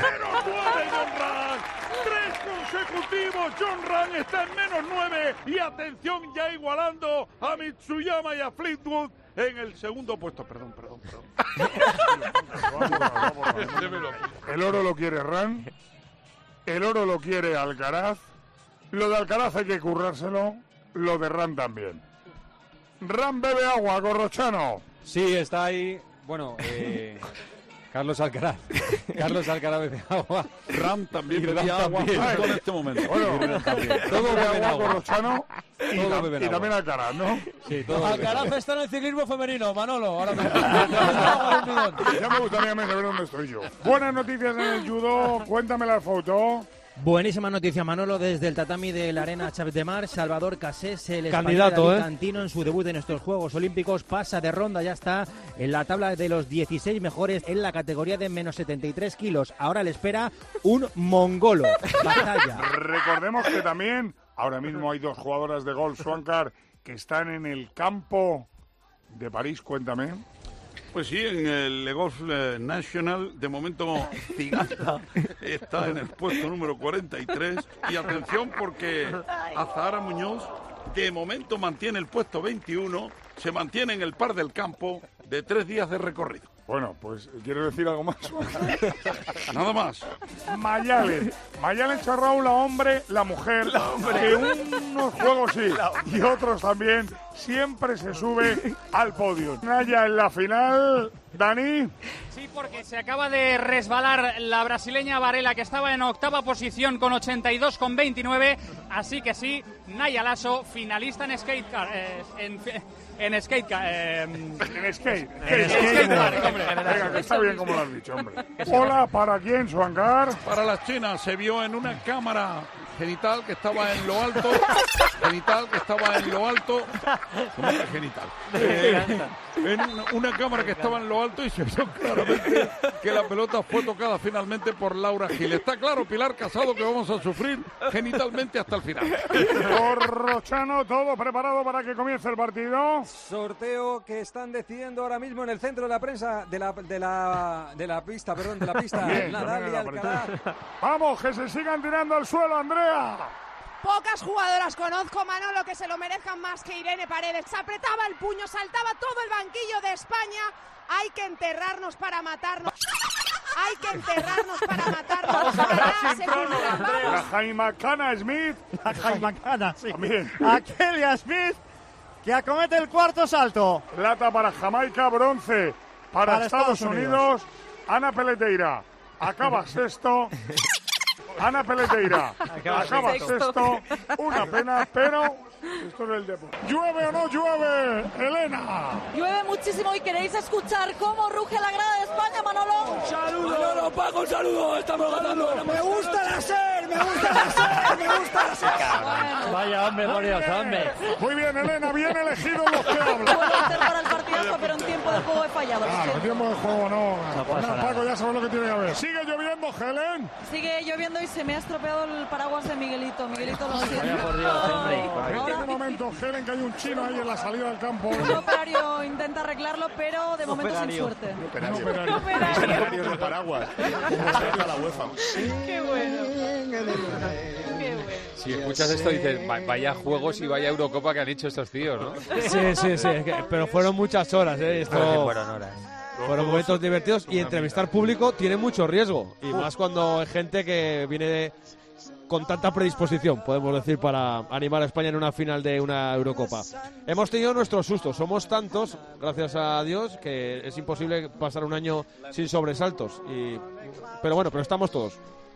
Consecutivos, John Ran está en -9 y atención, ya igualando a Mitsuyama y a Fleetwood en el segundo puesto. Perdón. El oro lo quiere Ran, el oro lo quiere Alcaraz, lo de Alcaraz hay que currárselo, lo de Ran también. Ran bebe agua, Gorrochano. Sí, está ahí. Bueno, Carlos Alcaraz bebe agua. Ram también bebía agua en este momento. Bueno, todo bebe agua, Gorrochano y también Alcaraz, ¿no? Sí, todo. Alcaraz está en el ciclismo femenino, Manolo. Ahora mismo. Ya me gustaría saber dónde estoy yo. Buenas noticias en el judo. Cuéntame la foto. Buenísima noticia, Manolo, desde el tatami de la Arena Chávez de Mar. Salvador Cassés, el candidato, español Cantino, en su debut en estos Juegos Olímpicos, pasa de ronda, ya está en la tabla de los 16 mejores en la categoría de menos 73 kilos. Ahora le espera un mongolo. Batalla. Recordemos que también ahora mismo hay 2 jugadoras de golf, Swankar, que están en el campo de París. Cuéntame. Pues sí, en el Le Golf National, de momento Ciganda está en el puesto número 43. Y atención porque Azahara Muñoz de momento mantiene el puesto 21, se mantiene en el par del campo de 3 días de recorrido. Bueno, pues, ¿quieres decir algo más? Nada más. Mayalen Charraula, hombre, la mujer, que unos juegos sí y otros también, siempre se sube al podio. Naya en la final, Dani. Sí, porque se acaba de resbalar la brasileña Varela, que estaba en 8ª posición con 82,29, así que sí, Naya Lasso, finalista en skatecar, en skate. Venga, que está bien como lo has dicho, hombre. Hola, ¿para quién, Swankar? Para las chinas, se vio en una cámara genital que estaba en lo alto. ¿Cómo es genital? En una cámara que estaba en lo alto y se vio claramente que la pelota fue tocada finalmente por Laura Gil. Está claro, Pilar Casado, que vamos a sufrir genitalmente hasta el final. Rochano, todo preparado para que comience el partido. Sorteo que están decidiendo ahora mismo en el centro de la prensa de la pista. Bien, Nadal y Alcaraz. Vamos, que se sigan tirando al suelo, Andrea. Pocas jugadoras conozco, Manolo, que se lo merezcan más que Irene Paredes. Se apretaba el puño, saltaba todo el banquillo de España. Hay que enterrarnos para matarnos. La Jaimacana Smith. Sí. También. Akelia Smith, que acomete el cuarto salto. Plata para Jamaica, bronce para Estados Unidos. Ana Peleteira acaba sexto. Ana Peleteira acaba sexto. Una pena, pero esto es el deporte. ¿Llueve o no llueve, Elena? Llueve muchísimo y queréis escuchar cómo ruge la grada de España, Manolo. ¡Un saludo! Manolo, Paco, un saludo. Estamos ganando. ¡Me gusta la SER! Vaya hombre, por Dios, hombre. Muy bien, Elena, bien elegido los que hablan. Puedo hacer para el partidazo, pero en tiempo de juego he fallado. Claro, en tiempo de juego no. Paco, ya sabes lo que tiene que haber. ¿Sigue lloviendo, Helen? Sigue lloviendo y se me ha estropeado el paraguas de Miguelito. Miguelito, lo siento. Vaya por Dios, hombre. En este momento, Helen, que hay un chino ahí en la salida del campo. Un operario intenta arreglarlo, pero de momento sin suerte. Un operario de paraguas. La UEFA. Qué bueno. Si escuchas esto dices, vaya juegos y vaya Eurocopa que han hecho estos tíos, ¿no? Sí, pero fueron muchas horas, ¿eh? Fueron momentos divertidos y entrevistar público tiene mucho riesgo. Y más cuando hay gente que viene con tanta predisposición, podemos decir, para animar a España en una final de una Eurocopa. Hemos tenido nuestros sustos, somos tantos, gracias a Dios, que es imposible pasar un año sin sobresaltos. Pero bueno, pero estamos todos.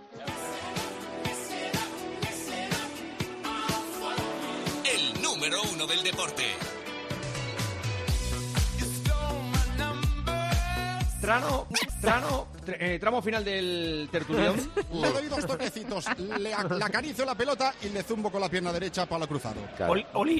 El número 1 del deporte. Tramo final del tertulión. Le doy 2 toquecitos, le acaricio la pelota y le zumbo con la pierna derecha para cruzado. Claro. Oli,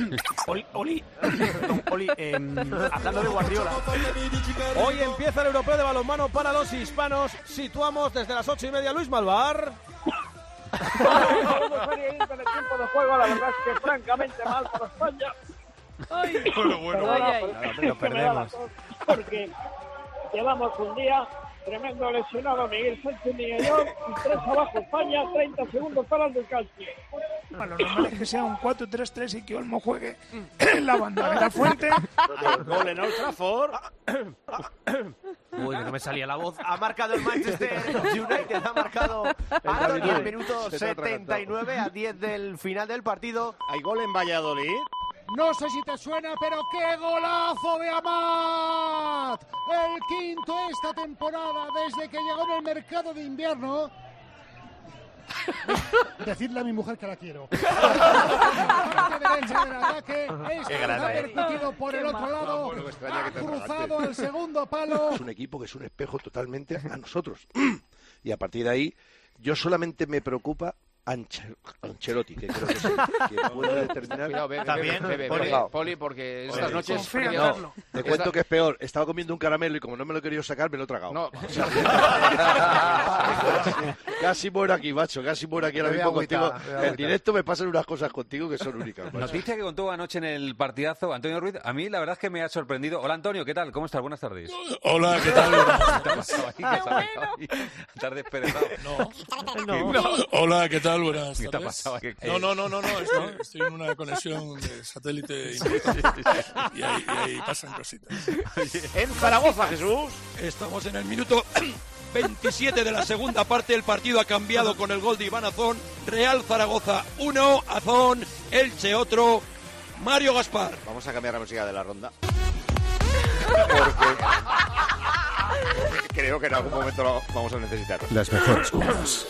hablando de Guardiola. Hoy empieza el Europeo de balonmano para los hispanos. Situamos desde las 8:30 Luis Malvar. Vamos a ir con el tiempo de juego, la verdad es que francamente mal para España. Ay, Lo perdemos. Porque llevamos un día tremendo lesionado Miguel Sánchez Miguelón y 3 abajo España, 30 segundos para el descanso. Bueno, lo normal es que sea un 4-3-3 y que Olmo juegue en la banda de la Fuente. Gol en Old Trafford. Uy, no me salía la voz. Ha marcado el Manchester United, ha marcado a 10 minutos 79 a 10 del final del partido. ¿Hay gol en Valladolid? No sé si te suena, pero ¡qué golazo de Amat! El quinto esta temporada, desde que llegó en el mercado de invierno. Decirle a mi mujer que la quiero. La parte derecha del ataque, ha percutido por el otro lado, ha cruzado al segundo palo. Es un equipo que es un espejo totalmente a nosotros. Y a partir de ahí Yo solamente me preocupa Ancelotti, que creo que sí, que puede determinar. Cuidado, bebe, Poli, porque estas noches... No, te cuento que es peor. Estaba comiendo un caramelo y como no me lo he querido sacar, me lo he tragado. No. Casi muero aquí, macho, casi muero aquí ahora mismo contigo. En directo me pasan unas cosas contigo que son únicas, macho. Noticia que contó anoche en el partidazo Antonio Ruiz. A mí la verdad es que me ha sorprendido. Hola Antonio, ¿qué tal? ¿Cómo estás? Buenas tardes. Hola, ¿qué tal? ¿Qué ha pasado ahí? Estás desperezado. No. Hola, ¿qué tal? Buenas tardes. ¿Qué te ha pasado? No. Estoy en una conexión de satélite y ahí pasan cositas. En Zaragoza, Jesús. Estamos en el minuto 27 de la segunda parte. El partido ha cambiado con el gol de Iván Azón. Real Zaragoza 1, Azón, Elche otro, Mario Gaspar. Vamos a cambiar la música de la ronda. Porque creo que en algún momento lo vamos a necesitar. Las mejores cosas.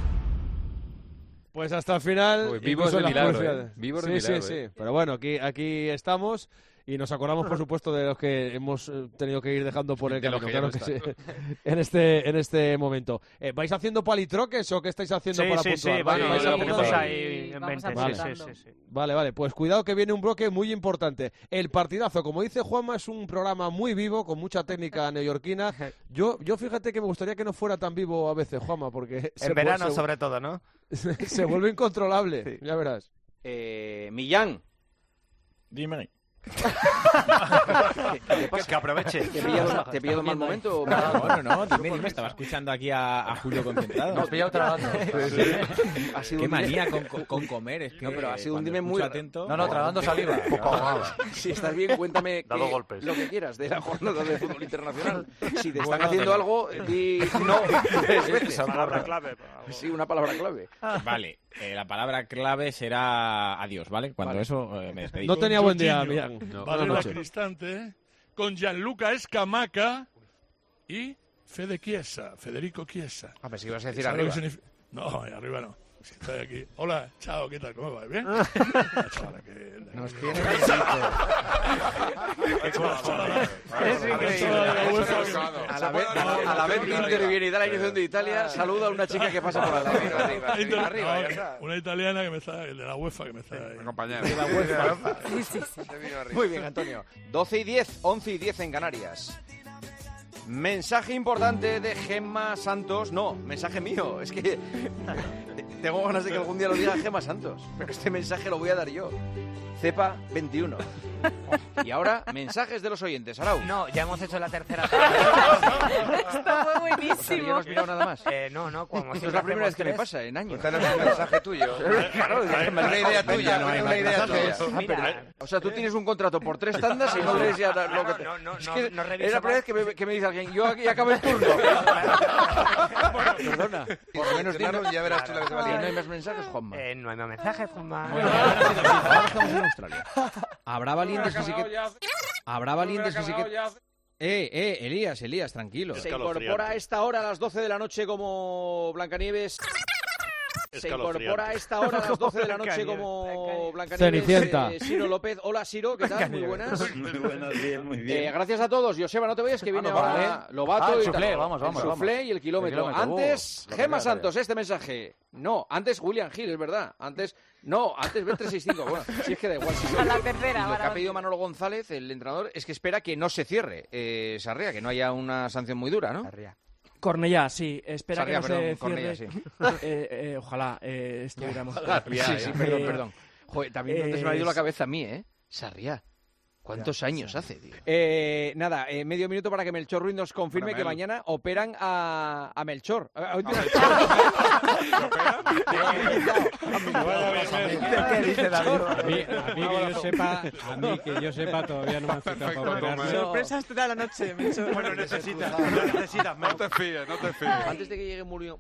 Pues hasta el final... Vivos de milagro, Vivos de milagro. Sí. Pero bueno, aquí estamos y nos acordamos, por supuesto, de los que hemos tenido que ir dejando por el camino. Claro que sí. en este momento. ¿Vais haciendo palitroques o qué estáis haciendo para puntuar? Sí, ¿Vais lo tenemos ahí en mente. Sí. Vale. Pues cuidado que viene un bloque muy importante. El partidazo, como dice Juanma, es un programa muy vivo, con mucha técnica neoyorquina. Yo fíjate que me gustaría que no fuera tan vivo a veces, Juanma, porque... En verano, sobre todo, ¿no? Se vuelve incontrolable, sí. Ya verás. Millán. Dime. Que aproveche. ¿Te pillado un mal momento? No, dime, estaba escuchando aquí a Julio concentrado. No, pillado trabajando. Qué manía con comer, es que... No, pero ha sido un dime muy atento. No, tragando saliva. Si estás bien, cuéntame lo que quieras de la jornada de fútbol internacional. Si te están haciendo algo, di no. Esa palabra clave. Sí, una palabra clave. Vale, la palabra clave será adiós, ¿vale? Cuando eso me despedís. No tenía buen día, Millán. Varela Cristante, con Gianluca Escamaca y Federico Chiesa. A ver si ibas a decir arriba. No, arriba no. Estoy aquí. Hola, chao, ¿qué tal? ¿Cómo va? ¿Bien? Nos tiene a la vez que interviene y da la dirección de Italia, saluda a una chica que pasa por arriba. Una italiana de la UEFA que me está acompañando. De la UEFA. Sí. Muy bien, Antonio. 12 y 10, 11 y 10 en Canarias. Mensaje importante de Gemma Santos. No, mensaje mío. Es que tengo ganas de que algún día lo diga Gemma Santos. Pero este mensaje lo voy a dar yo. Cepa 21. Y ahora, mensajes de los oyentes. Arau. No, ya hemos hecho la tercera. Esto fue buenísimo. O sea, ¿ya no has mirado nada más? No. Como esto es la primera vez que me pasa en años. Este no es un mensaje tuyo. Claro, es una idea tuya. No hay una idea tuya. O sea, tú tienes un contrato por 3 tandas y no lees ya lo que te... No, es la primera vez que me dice alguien, yo aquí acabo el turno. Perdona. Por lo menos ya verás tú la que te va a liar. ¿No hay más mensajes, Juanma? No hay más mensajes, Juanma. Ahora estamos en Australia. Habrá valientes que sí que... Elías, tranquilo. Se incorpora a esta hora a las 12 de la noche como Blancanieves. Se incorpora a esta hora a las 12 de la noche como Blancanieves. Ciro López. Hola, Ciro, ¿qué tal? Muy buenas. Muy buenas, bien, muy bien. Gracias a todos. Joseba, no te vayas, que viene ahora Lobato y Suflé, vamos. El Suflé y el kilómetro. Antes, Gemma Santos, este mensaje. No, antes William Gil, es verdad. Antes B365. Bueno, si es que da igual. A la tercera. Lo que ha pedido Manolo González, el entrenador, es que espera que no se cierre Sarriá, que no haya una sanción muy dura, ¿no? Cornellá, sí. Espera Sarriá, que no se Cornellá, cierre. Ojalá estuviéramos... Sí, perdón. Joder, también se me ha ido la cabeza a mí, ¿eh? Sarriá. ¿Cuántos años hace, tío? Nada, medio minuto para que Melchor Ruiz nos confirme que mañana operan a Melchor. ¿Qué dice David? A mí que yo sepa, todavía no me han citado para operarme. Sorpresas toda la noche, Melchor. Bueno, necesitas. No te fíes. Antes de que llegue murió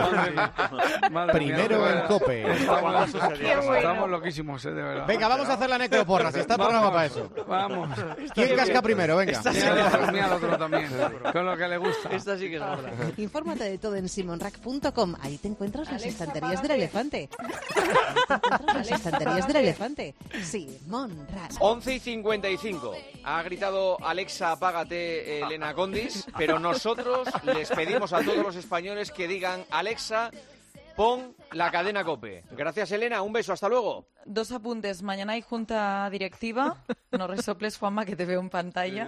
Primero en COPE. Estamos loquísimos, de verdad. Venga, vamos a hacer la la necroporra, si está programa para eso. Vamos. ¿Quién casca primero? Venga. Mira al otro también, con lo que le gusta. Esta sí que es otra. Infórmate de todo en simonrack.com. Ahí te encuentras las estanterías del elefante. Las estanterías del elefante. Simon Rack. 11:55. Ha gritado Alexa, apágate, Elena Condis, pero nosotros les pedimos a todos los españoles que digan: Alexa, pon la cadena COPE. Gracias, Elena. Un beso. Hasta luego. 2 apuntes. Mañana hay junta directiva. No resoples, Juanma, que te veo en pantalla.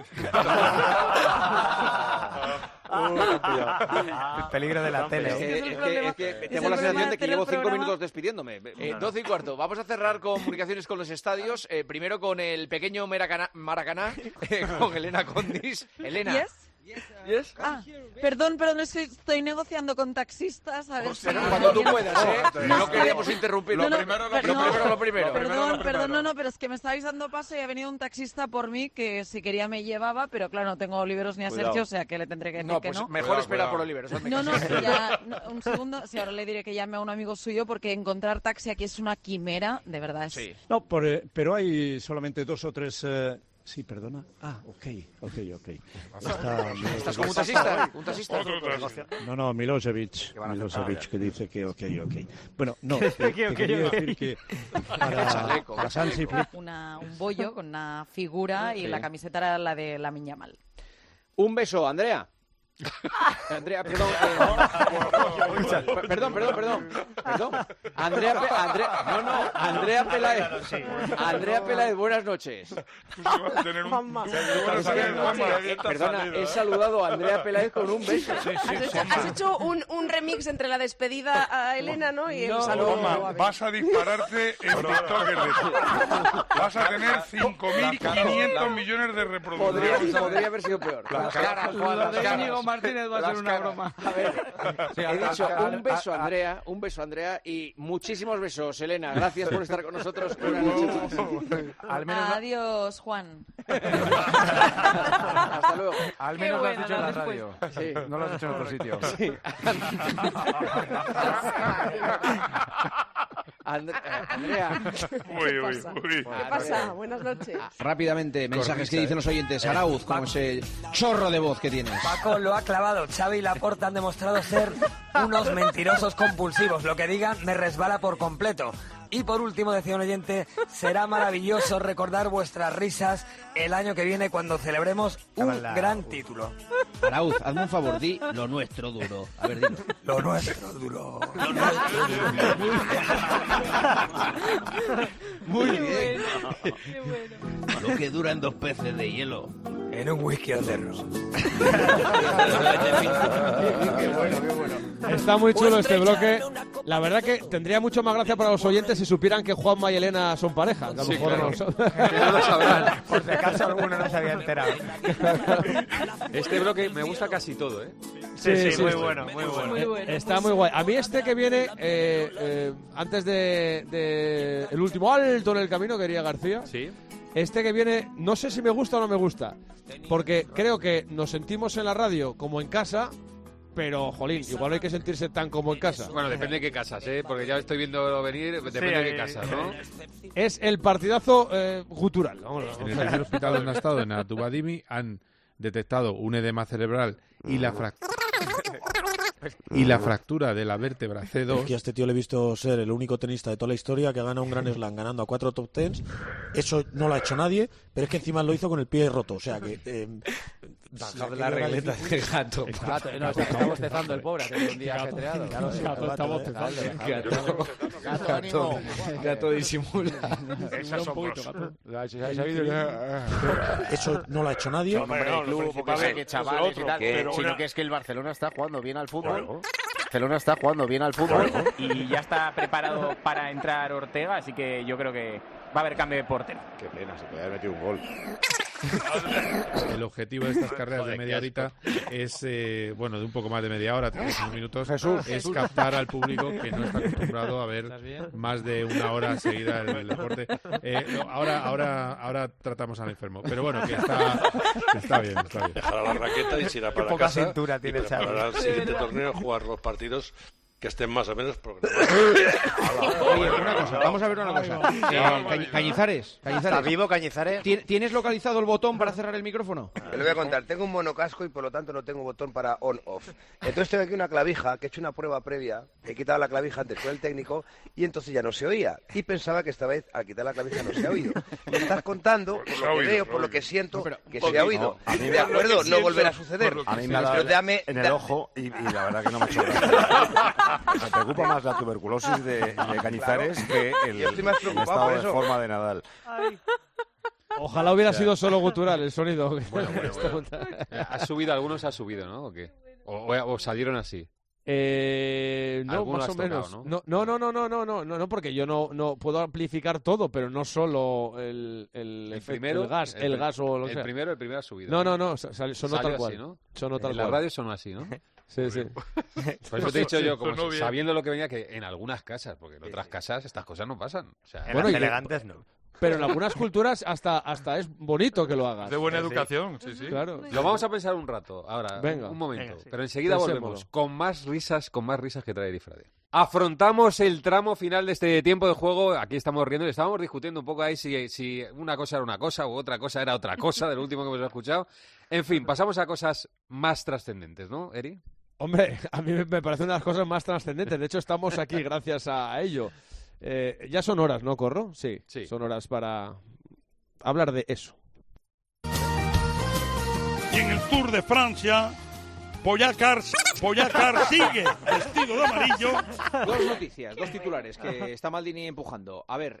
El peligro de la tele. Es que tengo la sensación de que llevo 5 minutos despidiéndome. 12:15. Vamos a cerrar comunicaciones con los estadios. Primero con el pequeño Maracaná, con Elena Condis. Elena. Yes. Ah, perdón, estoy negociando con taxistas. A ver si... Cuando tú puedas, no queríamos interrumpir. Lo primero. Perdón, pero es que me estabais dando paso y ha venido un taxista por mí que si quería me llevaba, pero claro, no tengo Oliveros ni a Sergio, o sea que le tendré que decir que no. Mejor esperar por Oliveros. Un segundo, si ahora le diré que llame a un amigo suyo porque encontrar taxi aquí es una quimera, de verdad. Sí. No, pero hay solamente 2 o 3... Sí, perdona. Ah, ok. ¿Estás como un taxista? No, Milosevic, que dice que ok. Bueno, no, quería decir que para Sansi... Un bollo con una figura y la camiseta era la de Lamine Yamal. Un beso, Andrea. Andrea, perdón. Andrea Peláez. Andrea Peláez, buenas noches. Perdona, he saludado a Andrea Peláez con un beso. Has hecho un remix entre la despedida a Elena, ¿no? Y el saludo. Vas a dispararte en TikTok. Vas a tener 5.500 millones de reproducciones. Podría haber sido peor. Martínez va a ser una broma. A ver, he dicho un beso Andrea y muchísimos besos, Elena. Gracias por estar con nosotros. Adiós, Juan. Hasta luego. Al menos lo has dicho en la radio. Sí. No lo has dicho en otro sitio. Sí. Andrea. ¿Qué pasa? Buenas noches. Rápidamente, mensajes que dicen los oyentes. Arauz, con ese chorro de voz que tienes. Paco lo ha clavado. Xavi y Laporta han demostrado ser unos mentirosos compulsivos. Lo que digan me resbala por completo. Y por último, decía un oyente, será maravilloso recordar vuestras risas el año que viene cuando celebremos un gran título. Arauz, hazme un favor, di lo nuestro duro. A ver, dilo. Lo nuestro duro. Muy bien. Qué bueno. Lo que duran 2 peces de hielo. En un whisky al cerro. Qué bueno. Está muy chulo este bloque. La verdad que tendría mucho más gracia para los oyentes si supieran que Juanma y Elena son pareja. Que a lo mejor claro. no son. Que no lo sabrán. Por si acaso alguno no se había enterado. Este bloque me gusta casi todo, ¿eh? Sí, muy bueno. Está muy guay. A mí este que viene, antes de el último alto en el camino, quería García. Sí. Este que viene, no sé si me gusta o no me gusta. Porque creo que nos sentimos en la radio como en casa. Pero, jolín, igual no hay que sentirse tan como en casa. Bueno, depende de qué casas, ¿eh? Porque ya estoy viendo venir, depende de qué casas, ¿no? Es el partidazo gutural. En el tercer hospital donde ha estado, en Atubadimi, han detectado un edema cerebral y la fractura de la vértebra C2. Es que a este tío le he visto ser el único tenista de toda la historia que ha ganado un Grand Slam ganando a 4 top 10. Eso no lo ha hecho nadie, pero es que encima lo hizo con el pie roto. O sea que... la regleta de gato. No, está bostezando el pobre, hace un día ajetreado. Gato está bostezando. Gato disimula. Eso no lo ha hecho nadie. Sino que es que el Barcelona está jugando bien al fútbol. Barcelona está jugando bien al fútbol y ya está preparado para entrar Ortega, así que yo creo que va a haber cambio de portero. Qué pena, se puede haber metido un gol. El objetivo de estas carreras de media horita es, de un poco más de media hora, 35 minutos, es captar al público que no está acostumbrado a ver más de una hora seguida el deporte. Ahora tratamos al enfermo, pero bueno, que está bien. Dejar a la raqueta y se irá para poca casa. Cintura tiene para el siguiente torneo jugar los partidos que estén más o menos programados. Oye, una cosa, vamos a ver una cosa. Cañizares. ¿Está vivo Cañizares? ¿Tienes localizado el botón para cerrar el micrófono? Te lo voy a contar. Tengo un monocasco y por lo tanto no tengo botón para on-off. Entonces tengo aquí una clavija, que he hecho una prueba previa, he quitado la clavija antes con el técnico y entonces ya no se oía. Y pensaba que esta vez al quitar la clavija no se ha oído. Me estás contando, por lo que veo, por lo que siento, que se ha oído. De acuerdo, no volverá a suceder. A mí me ha dado en el ojo y la verdad que no me ha hecho gracia. Me preocupa más la tuberculosis de Cañizares que el estado de forma de Nadal. Ojalá hubiera sido solo gutural el sonido. Bueno. ¿Ha subido? Algunos ha subido, ¿no? ¿O qué? ¿O salieron así? No, más o menos. Tocado, No, porque yo no puedo amplificar todo, pero no solo el gas o lo que sea. El primero ha subido. No, sonó tal cual. Así, ¿no? Sonó tal en la cual. radio sonó así, ¿no? Sí. Por eso te he dicho yo, como sabiendo lo que venía, que en algunas casas, porque en otras casas estas cosas no pasan. O sea, en las elegantes no. Pero en algunas culturas hasta es bonito que lo hagas. De buena educación, sí. Claro. Lo vamos a pensar un rato, ahora, venga, un momento. Venga, sí. Pero enseguida volvemos con más risas que trae Disfrade. Afrontamos el tramo final de este tiempo de juego. Aquí estamos riendo y estábamos discutiendo un poco ahí si una cosa era una cosa u otra cosa era otra cosa, del último que hemos escuchado. En fin, pasamos a cosas más trascendentes, ¿no, Eri? Hombre, a mí me parece una de las cosas más trascendentes. De hecho, estamos aquí gracias a ello. Ya son horas, ¿no, Corro? Sí, son horas para hablar de eso. Y en el Tour de Francia, Pogačar sigue vestido de amarillo. Dos noticias, dos titulares que está Maldini empujando. A ver,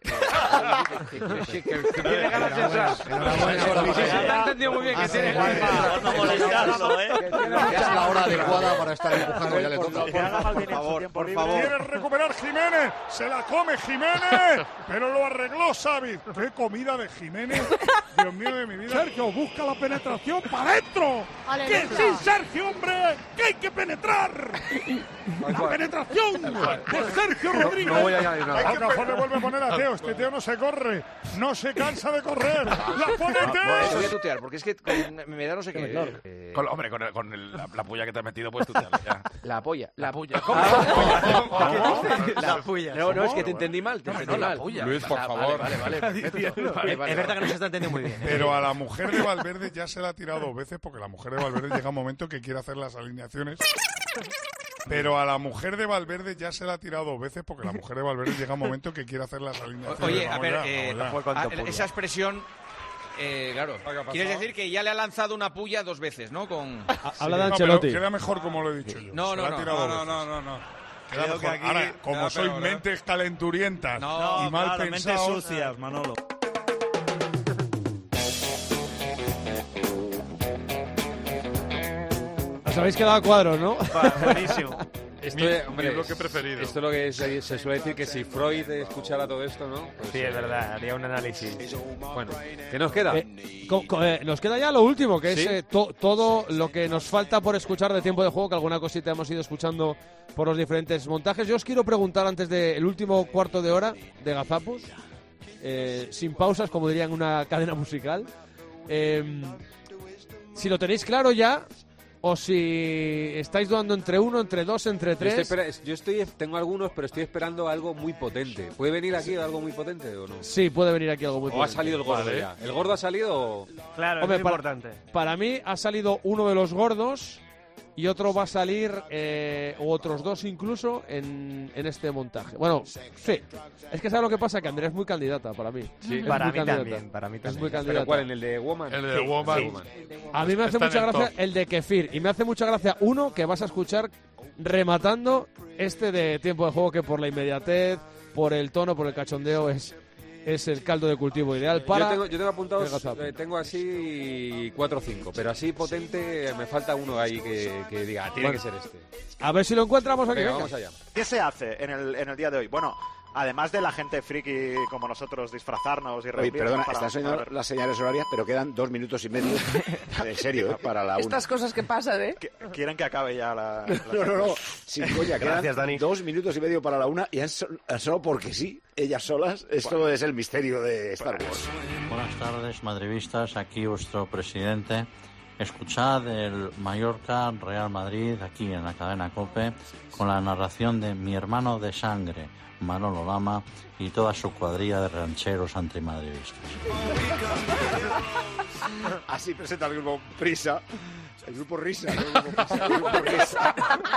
tiene ganas de entrar. Se ha entendido muy bien que tiene ganas. No molestarlo, Es la hora adecuada para estar empujando, ya le toca. Por favor. Quiere recuperar Jiménez, se la come Jiménez, pero lo arregló Xavi. ¡Qué comida de Jiménez! Dios mío de mi vida. Sergio busca la penetración para adentro. ¡Que sí, Sergio, hombre! ¡Que hay que penetrar! ¡La penetración de Sergio Rodríguez! No voy a añadir nada. Okafor le vuelve a poner a Teo. Este Teo no se corre, no se cansa de correr. ¡La pone Teo! Voy a tutear, porque es que me da no sé qué. Hombre, con la puya que te has metido, puedes tutearle ya. La polla. ¿Cómo? La puya. No, es que te entendí mal. Luis, por favor. Vale. Es verdad que no se está entendiendo muy bien. Pero a la mujer de Valverde ya se la ha tirado 2 veces, porque la mujer de Valverde llega un momento que quiere hacer las alineaciones. Pero a la mujer de Valverde ya se la ha tirado 2 veces, porque la mujer de Valverde llega un momento que quiere hacer las alineaciones. Oye, a ver, esa expresión... claro, quieres decir que ya le ha lanzado una puya 2 veces, ¿no? Habla de Ancelotti. Queda mejor como lo he dicho yo. No. Ahora, como sois mentes calenturientas y mal pensados... mentes sucias, Manolo. Os habéis quedado a cuadros, ¿no? Buenísimo. Mi bloque preferido. Esto es lo que se suele decir, que si Freud escuchara todo esto, ¿no? Pues, sí, es verdad, haría un análisis. Bueno, ¿qué nos queda? Nos queda ya lo último, que es todo lo que nos falta por escuchar de tiempo de juego, que alguna cosita hemos ido escuchando por los diferentes montajes. Yo os quiero preguntar antes del último cuarto de hora de Gazapos, sin pausas, como dirían en una cadena musical, si lo tenéis claro ya... O si estáis dudando entre 1, entre 2, entre 3. Yo tengo algunos, pero estoy esperando algo muy potente. ¿Puede venir aquí algo muy potente o no? Sí, puede venir aquí algo muy potente. ¿O ha salido el gordo ya? ¿El gordo ha salido? Claro, es importante. Para mí ha salido uno de los gordos y otro va a salir, o otros 2 incluso, en este montaje. Bueno, sí. Es que ¿sabes lo que pasa? Que Andrea es muy candidata para mí. Sí. Para mí también. Es muy candidata. ¿Pero cuál? ¿En el de Woman? El de Woman. A mí me hace mucha gracia el de Kefir. Y me hace mucha gracia uno que vas a escuchar rematando este de tiempo de juego, que por la inmediatez, por el tono, por el cachondeo es el caldo de cultivo ideal para... Yo tengo apuntados, tengo así 4 o 5, pero así potente me falta uno ahí que diga, tiene que ser este. A ver si lo encontramos aquí. Venga, vamos allá. ¿Qué se hace en el día de hoy? Bueno, además de la gente friki como nosotros disfrazarnos y reunirnos... Perdona, están sonando las señales horarias, pero quedan 2 minutos y medio, en serio, para la 1. Estas cosas que pasan, ¿eh? Quieren que acabe ya la... No, sin coña, Gracias, quedan Dani. 2 minutos y medio para la 1 y solo porque sí, ellas solas, esto es el misterio de Star Wars. Buenas tardes, madridistas, aquí vuestro presidente. Escuchad el Mallorca Real Madrid aquí en la cadena COPE con la narración de mi hermano de sangre, Manolo Lama, y toda su cuadrilla de rancheros antimadridistas. Así presenta el grupo Prisa. El grupo Risa. El grupo Risa.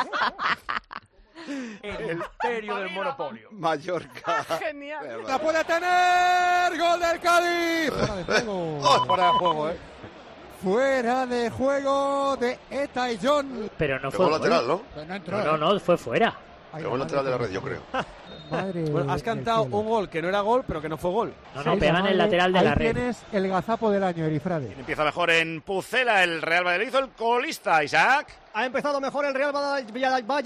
El imperio del monopolio. Mallorca. Genial. ¡La puede tener! ¡Gol del Cádiz! Fuera de juego. Fuera de juego, Fuera de juego de Eta y John. Pero no Pegó fue lateral, ¿no? No, fue fuera. Pegó lateral de la red, yo creo. Bueno, has cantado un gol que no era gol, pero que no fue gol. No, pegan el lateral de la red. Tienes el gazapo del año, Erifrade. Empieza mejor en Pucela el Real Madrid, hizo el colista, Isaac. Ha empezado mejor el Real Valladolid.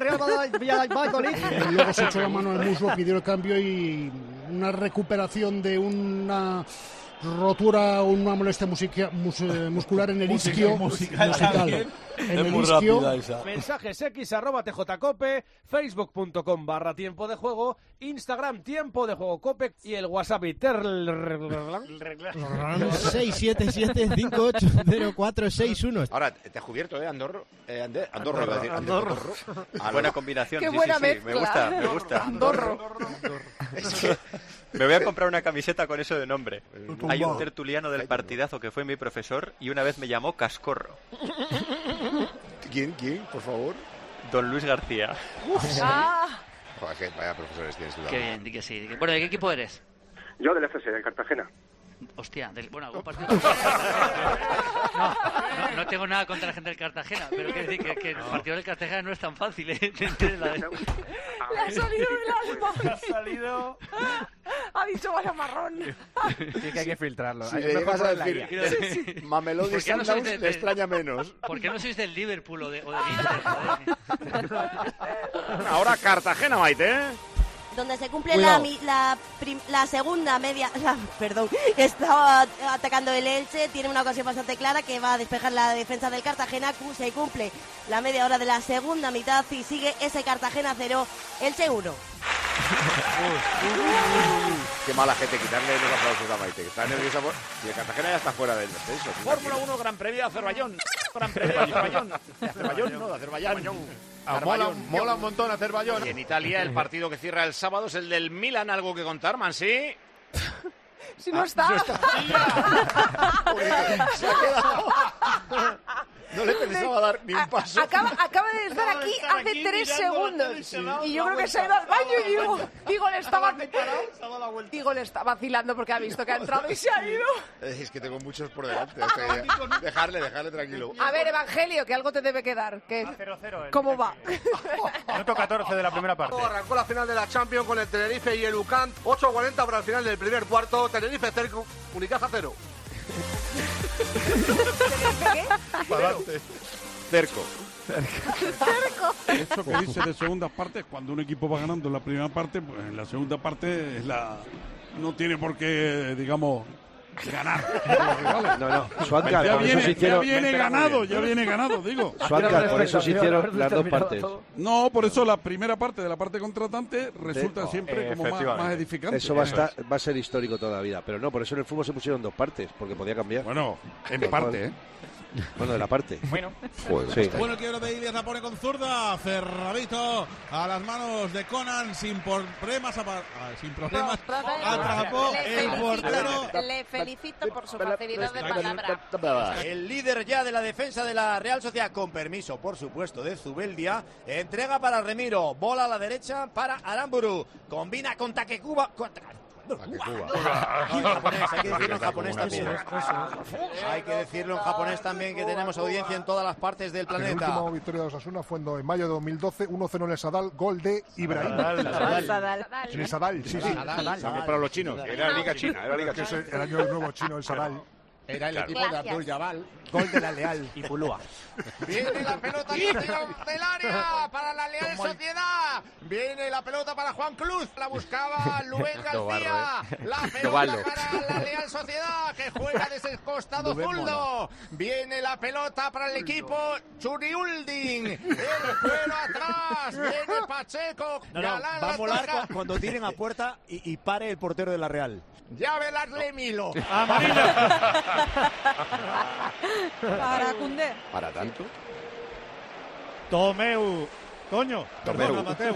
Luego se echó la mano al muslo, pidió el cambio y una recuperación de una rotura o una molestia muscular en el isquio musical. En el isquio. Mensajes x@tjcope, facebook.com/tiempo de juego, Instagram tiempo de juego cope y el WhatsApp 677580461. Ahora, te has cubierto, Andorro. Andorro, iba a decir. Andorro. Buena combinación. Qué Sí, buena sí, mezcla. me gusta. Andorro. Es que me voy a comprar una camiseta con eso de nombre. Hay un tertuliano del partidazo que fue mi profesor y una vez me llamó Cascorro. ¿Quién? Por favor. Don Luis García. Joder, vaya profesores tienes tú. Qué bien, di que sí. Bueno, ¿de qué equipo eres? Yo del FC, del Cartagena. Hostia, bueno, algún partido. No tengo nada contra la gente del Cartagena, pero quiero decir que el partido del Cartagena no es tan fácil, ¿eh? Le ha salido el alma. Le ha salido. Ha dicho vaya marrón. Sí, que hay que filtrarlo. Si le llegas a decir Mamelodi Sundowns, le extraña menos. ¿Por qué no sois del Liverpool o de Inter? Ahora Cartagena, Maite, ¿eh? Donde se cumple la segunda media, perdón, estaba atacando el Elche, tiene una ocasión bastante clara que va a despejar la defensa del Cartagena, se cumple la media hora de la segunda mitad y sigue ese Cartagena 0, Elche 1. Qué mala gente, quitarle los aplausos a Maite, que está nerviosa y el Cartagena ya está fuera del descenso. Fórmula 1 Gran Premio de Azerbaiyán. Gran Premio de Azerbaiyán. De Azerbaiyán. Mola un montón Azerbaiyán. Y en Italia el partido que cierra el sábado es el del Milan. ¿Algo que contar, Mansi? Si no está. Se ha quedado. No le pensaba dar ni un paso. Acaba de estar aquí hace 3 segundos. Y yo creo que se ha ido al baño y digo, le está vacilando porque ha visto que ha entrado y se ha ido. Es que tengo muchos por delante. Dejarle tranquilo. A ver, Evangelio, que algo te debe quedar. ¿Cómo va? Minuto 14 de la primera parte. Arrancó la final de la Champions con el Tenerife y el UCAN. 8:40 para el final del primer cuarto. Tenerife 0, Unicaja 0. ¿Qué? Cerco. Eso que dice de segundas partes, cuando un equipo va ganando en la primera parte, pues en la segunda parte no tiene por qué, digamos, ganar. No. Suárez, ya viene ganado, digo. Suárez, por eso se hicieron las dos partes. No, por eso la primera parte de la parte contratante resulta siempre como más edificante. Eso va a ser histórico toda la vida. Pero no, por eso en el fútbol se pusieron dos partes, porque podía cambiar. Bueno, en parte, ¿eh? Bueno, de la parte. Bueno. Sí. Bueno, quiero pedirles la pone con zurda. Cerradito a las manos de Conan sin problemas. Atrapó el portero. Le felicito por su facilidad de palabra. El líder ya de la defensa de la Real Sociedad, con permiso, por supuesto, de Zubeldia. Entrega para Remiro. Bola a la derecha para Aramburu. Combina con Takekuba. Hay que decirlo en japonés también. Hay que decirlo en japonés también, que tenemos audiencia en todas las partes del planeta. La última victoria de Osasuna fue en mayo de 2012, 1-0 en el Sadal, gol de Ibrahim. En el Sadal, sí. Para los chinos, era la Liga China. Es el año del nuevo chino, el Sadal. Era el equipo de Abdul Jabal, gol de la Leal y Pulúa. Viene la pelota del área para la Leal Sociedad. Viene la pelota para Juan Cruz. La buscaba Luis García. La pelota para la Leal Sociedad, que juega desde el costado zurdo. Viene la pelota para el equipo Churiulding. El cuero atrás. Viene Pacheco. Va a molar cuando tiren a puerta y pare el portero de la Real. Ya velasle Milo. Amarilla. Para Koundé. ¿Para tanto? Toño Mateu.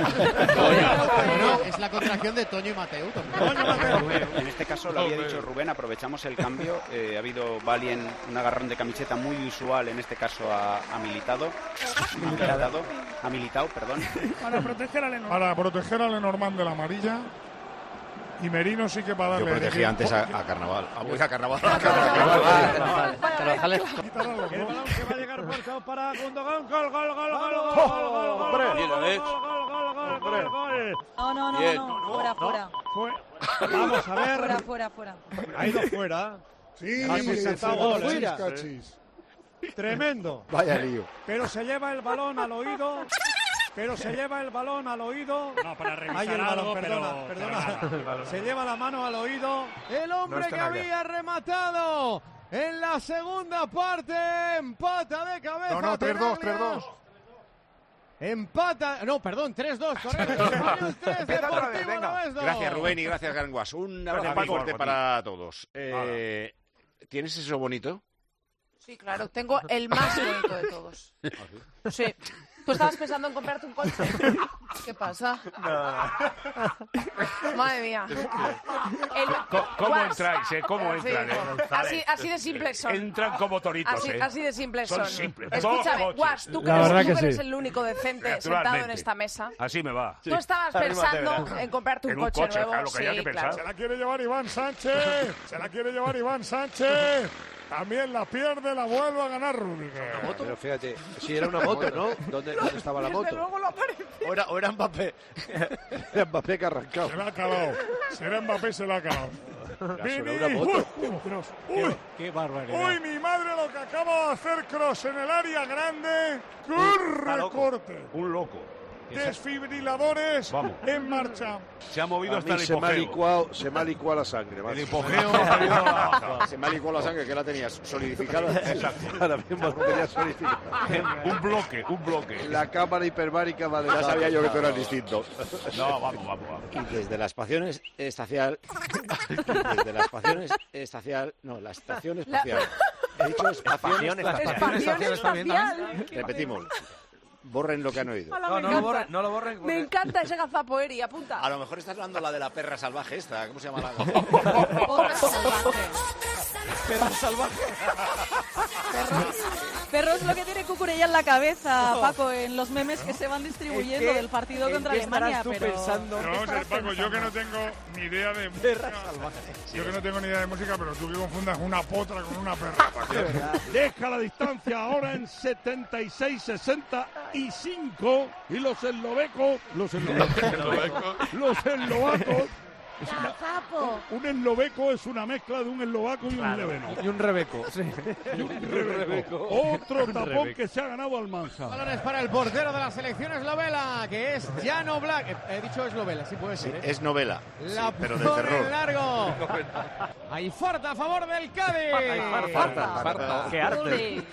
Es la contracción de Toño y Mateu. En este caso, lo había dicho Rubén, aprovechamos el cambio. Ha habido Valien, un agarrón de camiseta muy usual, en este caso a Militao. Para proteger a Lenormand de la amarilla. Y Merino sí que para darle... Yo protegía antes a Carnaval. Voy a Carnaval. El balón que va a llegar para Gundogan. Gol. No. Fuera. Vamos a ver. Fuera. Ha ido fuera. Sí, Cachis. Tremendo. Vaya lío. Pero se lleva el balón al oído. No, para revisar Ahí el balón, algo, perdona. pero Se lleva la mano al oído. El hombre que había rematado en la segunda parte. Empata de cabeza. No, 3-2. Empata. No, perdón, 3-2. Correcto. Gracias, Rubén, y gracias, Ganguas. Un abrazo muy fuerte para todos. ¿Tienes eso bonito? Sí, claro, tengo el más bonito de todos. Sí. ¿Tú estabas pensando en comprarte un coche? ¿Qué pasa? Madre mía. ¿Cómo entráis? ¿Cómo entran? Así de simples son. Entran como toritos. Así de simples son. Simples. Escúchame, Guas, tú que eres el único decente sentado en esta mesa. Así me va. Tú estabas pensando en comprarte un coche nuevo. Claro, que hay que pensar. Se la quiere llevar Iván Sánchez. También la pierde, la vuelve a ganar Rüdiger. Pero fíjate, si era una moto, ¿no? ¿Dónde estaba la moto? Luego lo aparece. ¿O era Mbappé? Era Mbappé que ha arrancado. Se la ha acabado. Será Mbappé, se la ha acabado. Una moto. ¡Qué barbaridad! ¡Uy, mi madre, lo que acaba de hacer Kroos en el área grande! ¡Qué recorte! Un loco. Desfibriladores en marcha. Se ha movido hasta el Se me ha licuado la sangre. El hipogeo se me ha licuado la sangre, que la tenías solidificada. Exacto. Ahora mismo la tenía solidificada. Un bloque. La cámara hiperbárica va de... Ya sabía yo que tú eras distinto. No, vamos. Y desde la estación espacial... la estación espacial. He dicho estación espacial. Repetimos. Borren lo que han oído. No lo borren. Me encanta ese gazapoeri, apunta. A lo mejor estás hablando la de la perra salvaje esta. ¿Cómo se llama la? Otra salvaje. Perra salvaje. Perro es lo que tiene Cucurella en la cabeza, Paco, en los memes que se van distribuyendo del partido contra Alemania. Paco, yo que no tengo ni idea de música. Pero tú que confundas una potra con una perra. Deja la distancia ahora en 76-65 y los eslovacos. Un esloveco es una mezcla de un eslovaco y un esloveno. Y un rebeco. Sí. Otro tapón que se ha ganado Almanza. Balones para el portero de la selección eslovena, que es Jano Black. He dicho eslovela, sí puede ser. Es novela, pero de terror. Largo. Hay falta a favor del Cádiz. Farta. Qué arte.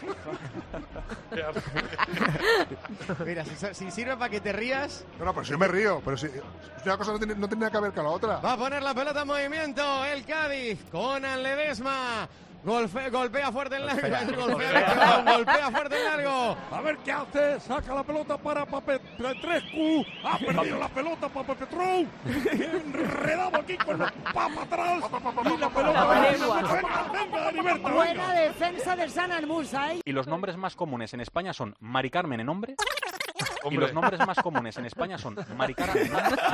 Mira, si sirve para que te rías. No, pero si yo me río. Pero si una cosa no tiene nada que ver con la otra. Va a poner la pelota en movimiento el Cádiz. Conan Ledesma. Golpea fuerte en largo. Golpea fuerte en largo. A ver qué hace. Saca la pelota para Petrescu. Ha perdido la pelota para Petrov. Enredado aquí con la papa atrás. Y la pelota. Venga, buena defensa del San Almusa. Y los nombres más comunes en España son Mari Carmen en hombre. Y los nombres más comunes en España son Mari Carmen.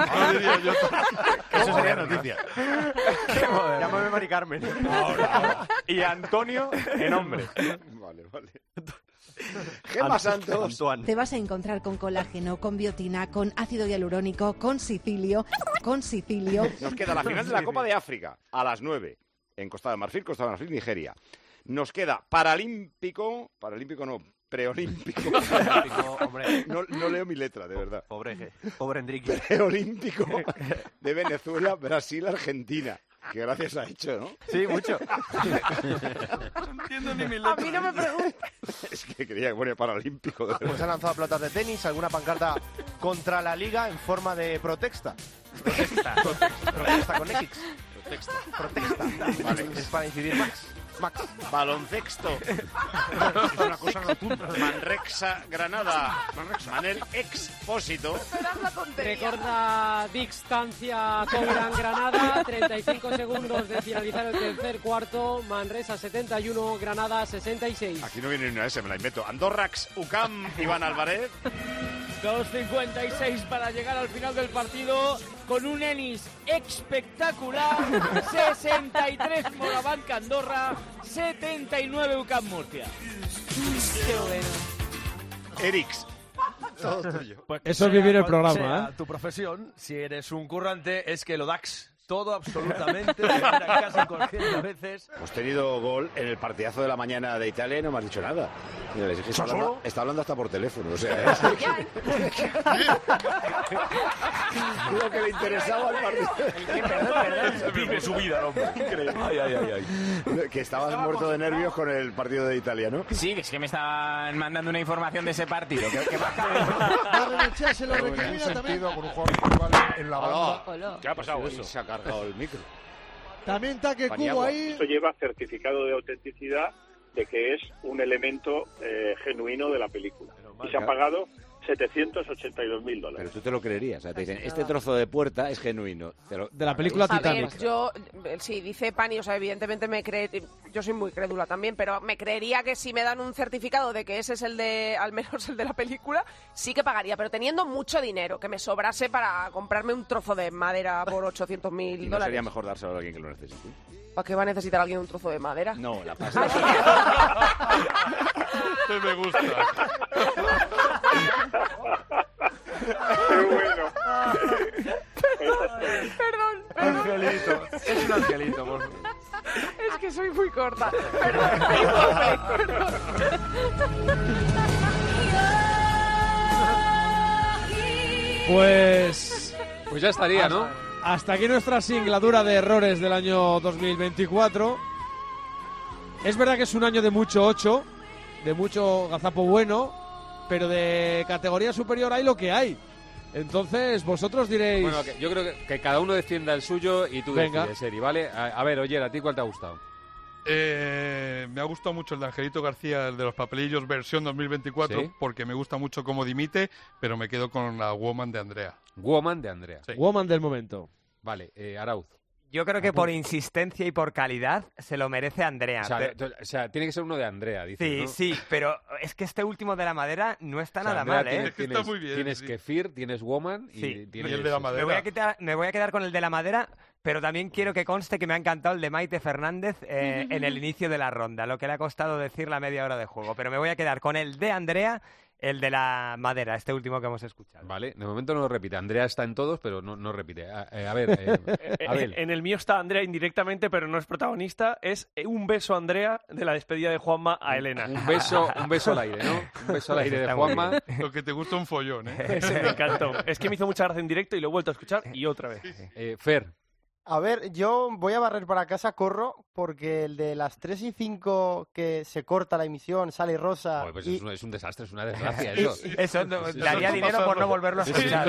Eso sería noticia. Llámame Mari Carmen. Y Antonio en hombre. Vale. Gemma Santos. Te vas a encontrar con colágeno, con biotina, con ácido hialurónico, con sicilio. Nos queda la final de la Copa de África a las 9 en Costa de Marfil, Nigeria. Nos queda preolímpico, hombre. No leo mi letra, de verdad. Pobre Enrique. Preolímpico de Venezuela, Brasil, Argentina. Que gracias ha hecho, ¿no? Sí, mucho. No entiendo ni mi letra. A mí no me preguntes. Es que creía que ponía paralímpico. Pues han lanzado pelotas de tenis, alguna pancarta contra la liga en forma de protesta. Protesta con X. Protesta. Vale. Es para incidir más. Baloncesto. Es una cosa rotunda. Manresa Granada. Manel Expósito. Recorda distancia cobran Granada, 35 segundos de finalizar el tercer cuarto, Manresa 71, Granada 66. Aquí no viene ni una S, me la invento. Andorrax, UCAM, Iván Álvarez. 2.56 para llegar al final del partido con un Ennis espectacular. 63 Morabanc Andorra, 79 UCAM Murcia. Qué bueno. Erix. Todo tuyo. Pues eso es vivir el programa, Tu profesión, si eres un currante, es que lo dax todo absolutamente, de manera casi inconsciente a veces. Hemos tenido gol en el partidazo de la mañana de Italia y no me has dicho nada. Mira, es que está hablando hasta por teléfono, o sea... Lo que le interesaba al partido. Vive su vida, hombre. Increíble. Que estabas muerto de nervios con el partido de Italia, ¿no? Sí, es que me estaban mandando una información de ese partido. ¿Qué pasa? Se lo recrimina también. Con un jugador en la banda. ¿Qué ha pasado? Se ha cargado el micro. También Taque Cubo ahí. Esto lleva certificado de autenticidad de que es un elemento genuino de la película. Y se ha pagado $782.000. Pero tú te lo creerías. O sea, te dicen, este trozo de puerta es genuino. De la película Titanic. Ver, yo, sí, dice Pani, o sea, evidentemente yo soy muy crédula también, pero me creería que si me dan un certificado de que ese es el de, al menos el de la película, sí que pagaría, pero teniendo mucho dinero, que me sobrase para comprarme un trozo de madera por $800.000. ¿Y no sería mejor dárselo a alguien que lo necesite? ¿Para qué va a necesitar alguien un trozo de madera? No, la pasta. Me gusta. Qué bueno. Perdón. Angelito. Es un angelito, por favor. Es que soy muy corta. Perdón. Pues ya estaría, ¿no? Hasta aquí nuestra singladura de errores del año 2024. Es verdad que es un año de mucho 8, de mucho gazapo bueno, pero de categoría superior hay lo que hay. Entonces, vosotros diréis... Bueno, yo creo que cada uno defienda el suyo y tú Venga. decides, Eri, ¿vale? A ver, oye, ¿a ti cuál te ha gustado? Me ha gustado mucho el de Angelito García, el de los papelillos versión 2024, ¿Sí? porque me gusta mucho cómo dimite, pero me quedo con la Woman de Andrea. Woman de Andrea. Sí. Woman del momento. Vale, Arauz. Yo creo que por insistencia y por calidad se lo merece Andrea. O sea, tiene que ser uno de Andrea, dices, Sí, ¿no? sí, pero es que este último de la madera no está O sea, nada Andrea mal, ¿eh? Tienes Kefir, tienes Woman y Sí. tienes... el de la madera. Me voy a quedar con el de la madera, pero también quiero que conste que me ha encantado el de Maite Fernández en el inicio de la ronda, lo que le ha costado decir la media hora de juego. Pero me voy a quedar con el de Andrea, el de la madera, este último que hemos escuchado. Vale, de momento no lo repite. Andrea está en todos, pero no repite. A ver, Abel. En el mío está Andrea indirectamente, pero no es protagonista. Es un beso, Andrea, de la despedida de Juanma a Elena. Un beso al aire, ¿no? Un beso al aire de Juanma. Lo que te gusta un follón, ¿eh? Ese me encantó. Es que me hizo mucha gracia en directo y lo he vuelto a escuchar y otra vez. Fer. A ver, yo voy a barrer para casa, corro, porque el de las 3 y 5 que se corta la emisión, sale Rosa... Joder, pues es un desastre, es una desgracia eso. Eso, daría dinero por no volverlo a escuchar.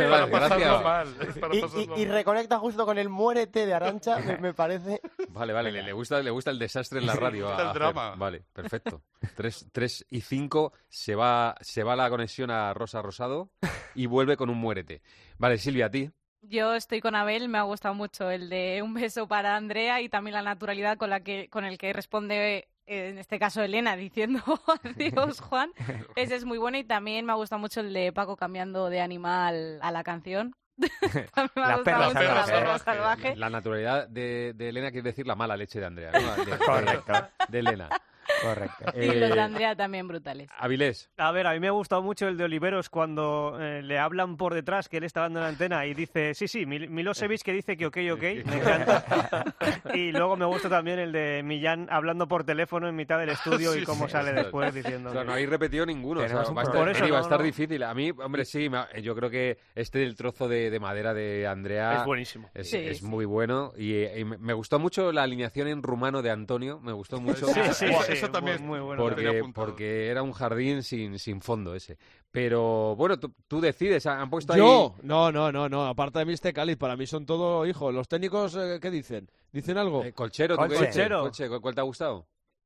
Y reconecta justo con el muérete de Arantxa, me parece... Vale, le gusta el desastre en la radio. El drama. Vale, perfecto. 3 y 5 se va la conexión a Rosa Rosado y vuelve con un muérete. Vale, Silvia, a ti. Yo estoy con Abel, me ha gustado mucho el de un beso para Andrea y también la naturalidad con el que responde, en este caso Elena, diciendo adiós Juan. Ese es muy bueno y también me ha gustado mucho el de Paco cambiando de animal a la canción. También me ha gustado mucho la perra salvaje. La naturalidad de Elena quiere decir la mala leche de Andrea, ¿no? Correcto. De Elena. Correcto. Y los de Andrea también brutales. Avilés. A ver, a mí me ha gustado mucho el de Oliveros cuando le hablan por detrás que él está dando la antena y dice, sí, Milosevic que dice que ok, me encanta. Y luego me gusta también el de Millán hablando por teléfono en mitad del estudio y cómo sale después diciendo... O sea, no habéis repetido ninguno. O sea, va a estar difícil. A mí, hombre, sí, yo creo que del trozo de madera de Andrea... Es buenísimo. Es muy bueno y me gustó mucho la alineación en rumano de Antonio, me gustó mucho. Sí. Eso también muy bueno. Porque era un jardín sin fondo ese. Pero bueno, tú decides, han puesto ahí... ¿Yo? No, aparte de mí este cáliz, para mí son todo, hijo. ¿Los técnicos qué dicen? ¿Dicen algo? Colchero, ¿tú qué dices? Colche, ¿cuál te ha gustado?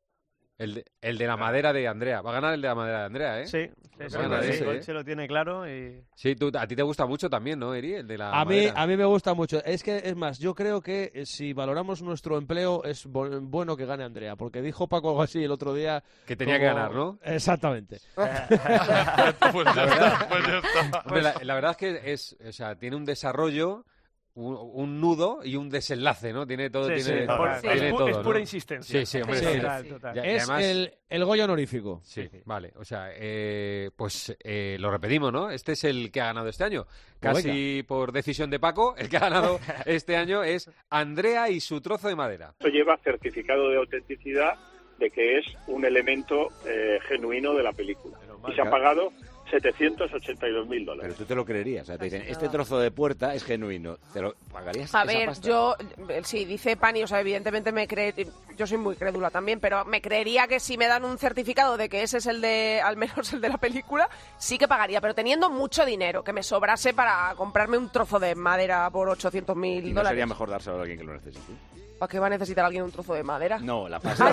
El de la madera de Andrea. Va a ganar el de la madera de Andrea, ¿eh? Sí, se lo tiene claro. Y... Sí, a ti te gusta mucho también, ¿no, Eri? El de la a madera. mí me gusta mucho. Es más, yo creo que si valoramos nuestro empleo es bueno que gane Andrea, porque dijo Paco algo así el otro día. Que tenía que ganar, ¿no? Exactamente. Pues ya está. Hombre, la verdad es que tiene un desarrollo, un nudo y un desenlace, ¿no? Tiene todo. Tiene todo, es pura ¿no? insistencia. Sí, hombre. Total. Es además, el Goya honorífico. Sí, vale. O sea, lo repetimos, ¿no? Este es el que ha ganado este año. Casi por decisión de Paco, el que ha ganado este año es Andrea y su trozo de madera. Esto lleva certificado de autenticidad de que es un elemento genuino de la película. Y se ha pagado $782.000. Pero tú te lo creerías, o sea, te dicen, este trozo de puerta es genuino, ¿te lo pagarías? A ver, sí, dice Pani, o sea, evidentemente yo soy muy crédula también, pero me creería que si me dan un certificado de que ese es al menos el de la película, sí que pagaría, pero teniendo mucho dinero, que me sobrase para comprarme un trozo de madera por $800.000. ¿Y no sería mejor dárselo a alguien que lo necesite? ¿Para qué va a necesitar alguien un trozo de madera? No, la pasta.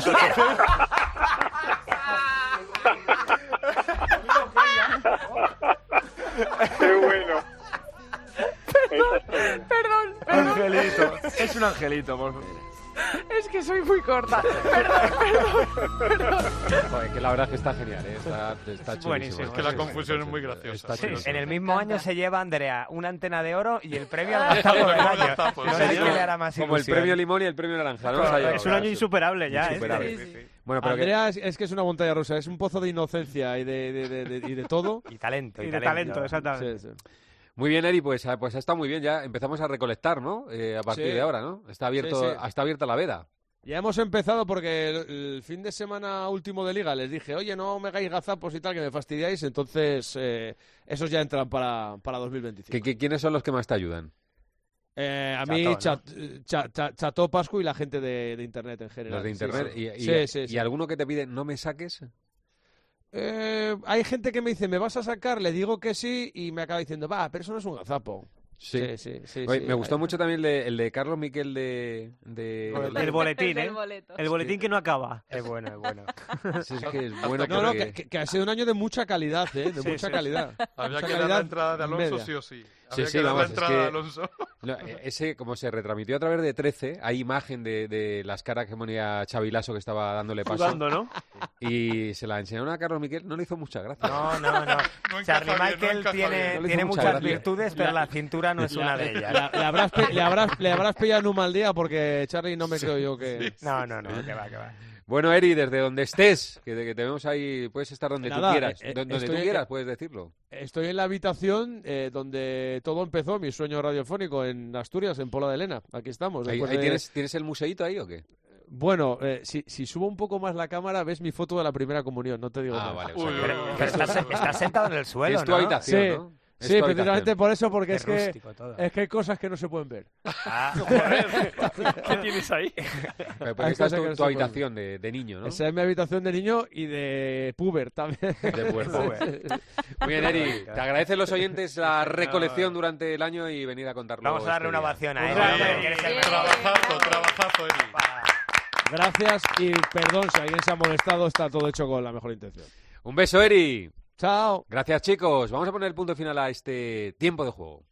¡Qué bueno! Perdón. Angelito. Es un angelito, por favor. Es que soy muy corta. Perdón. Joder, que la verdad es que está genial, ¿eh? Está chulísimo. Es que la confusión es muy graciosa. En el mismo año se lleva Andrea una antena de oro y el premio al gazapo del año. No sé qué le hará más como ilusión. el premio limón y el premio naranja, ¿no? Es un año insuperable ya. Sí. Bueno, pero Andrea es que es una montaña rusa, es un pozo de inocencia y de todo. Y talento. Y de talento, exactamente. Sí. Muy bien, Eri, pues ha estado muy bien. Ya empezamos a recolectar, ¿no? A partir de ahora, ¿no? Está abierta la veda. Ya hemos empezado porque el fin de semana último de Liga les dije, oye, no me hagáis gazapos y tal, que me fastidiáis. Entonces, esos ya entran para 2025. ¿Quiénes son los que más te ayudan? A mí, Chato, Pascu y la gente de Internet en general. Los de Internet. Sí. ¿Y alguno que te pide no me saques? Hay gente que me dice, ¿me vas a sacar? Le digo que sí y me acaba diciendo, pero eso no es un gazapo. Sí. Oye, me gustó mucho también el de Carlos Miquel el boletín, ¿eh? El boletín que no acaba. Es bueno. Sí, es que es bueno. Que ha sido un año de mucha calidad, ¿eh? De mucha calidad. Había que dar la entrada de Alonso sí o sí. Alonso. Ese, como se retransmitió a través de 13, hay imagen de las caras que ponía Xavi Lasso, que estaba dándole paso. Sudando, ¿no? Y se la enseñaron a Carlos Miquel, no le hizo mucha gracia. No. Charlie Michael tiene muchas virtudes, pero la cintura no es una de ellas. Le habrás pillado en un mal día porque Charlie no me creo yo que... No, que va. Bueno, Eri, desde donde estés, que te vemos ahí, puedes estar donde tú quieras. Donde tú quieras, puedes decirlo. Estoy en la habitación donde todo empezó, mi sueño radiofónico, en Asturias, en Pola de Elena. Aquí estamos. ¿Ahí tienes el museíto ahí o qué? Bueno, si subo un poco más la cámara, ves mi foto de la primera comunión, no te digo nada. Vale. Pero estás sentado en el suelo, Es tu habitación, sí. ¿no? Sí, precisamente por eso, porque es que hay cosas que no se pueden ver. Joder. ¿Qué tienes ahí? Esta es tu habitación de niño, ¿no? Esa es mi habitación de niño y de puber también. De puber. Muy bien, Eri. Te agradecen los oyentes la recolección durante el año y venir a contarlo. Vamos a darle una ovación a Eri. Trabajazo, Eri. Gracias y perdón si alguien se ha molestado, está todo hecho con la mejor intención. Un beso, Eri. Chao. Gracias, chicos. Vamos a poner el punto final a este tiempo de juego.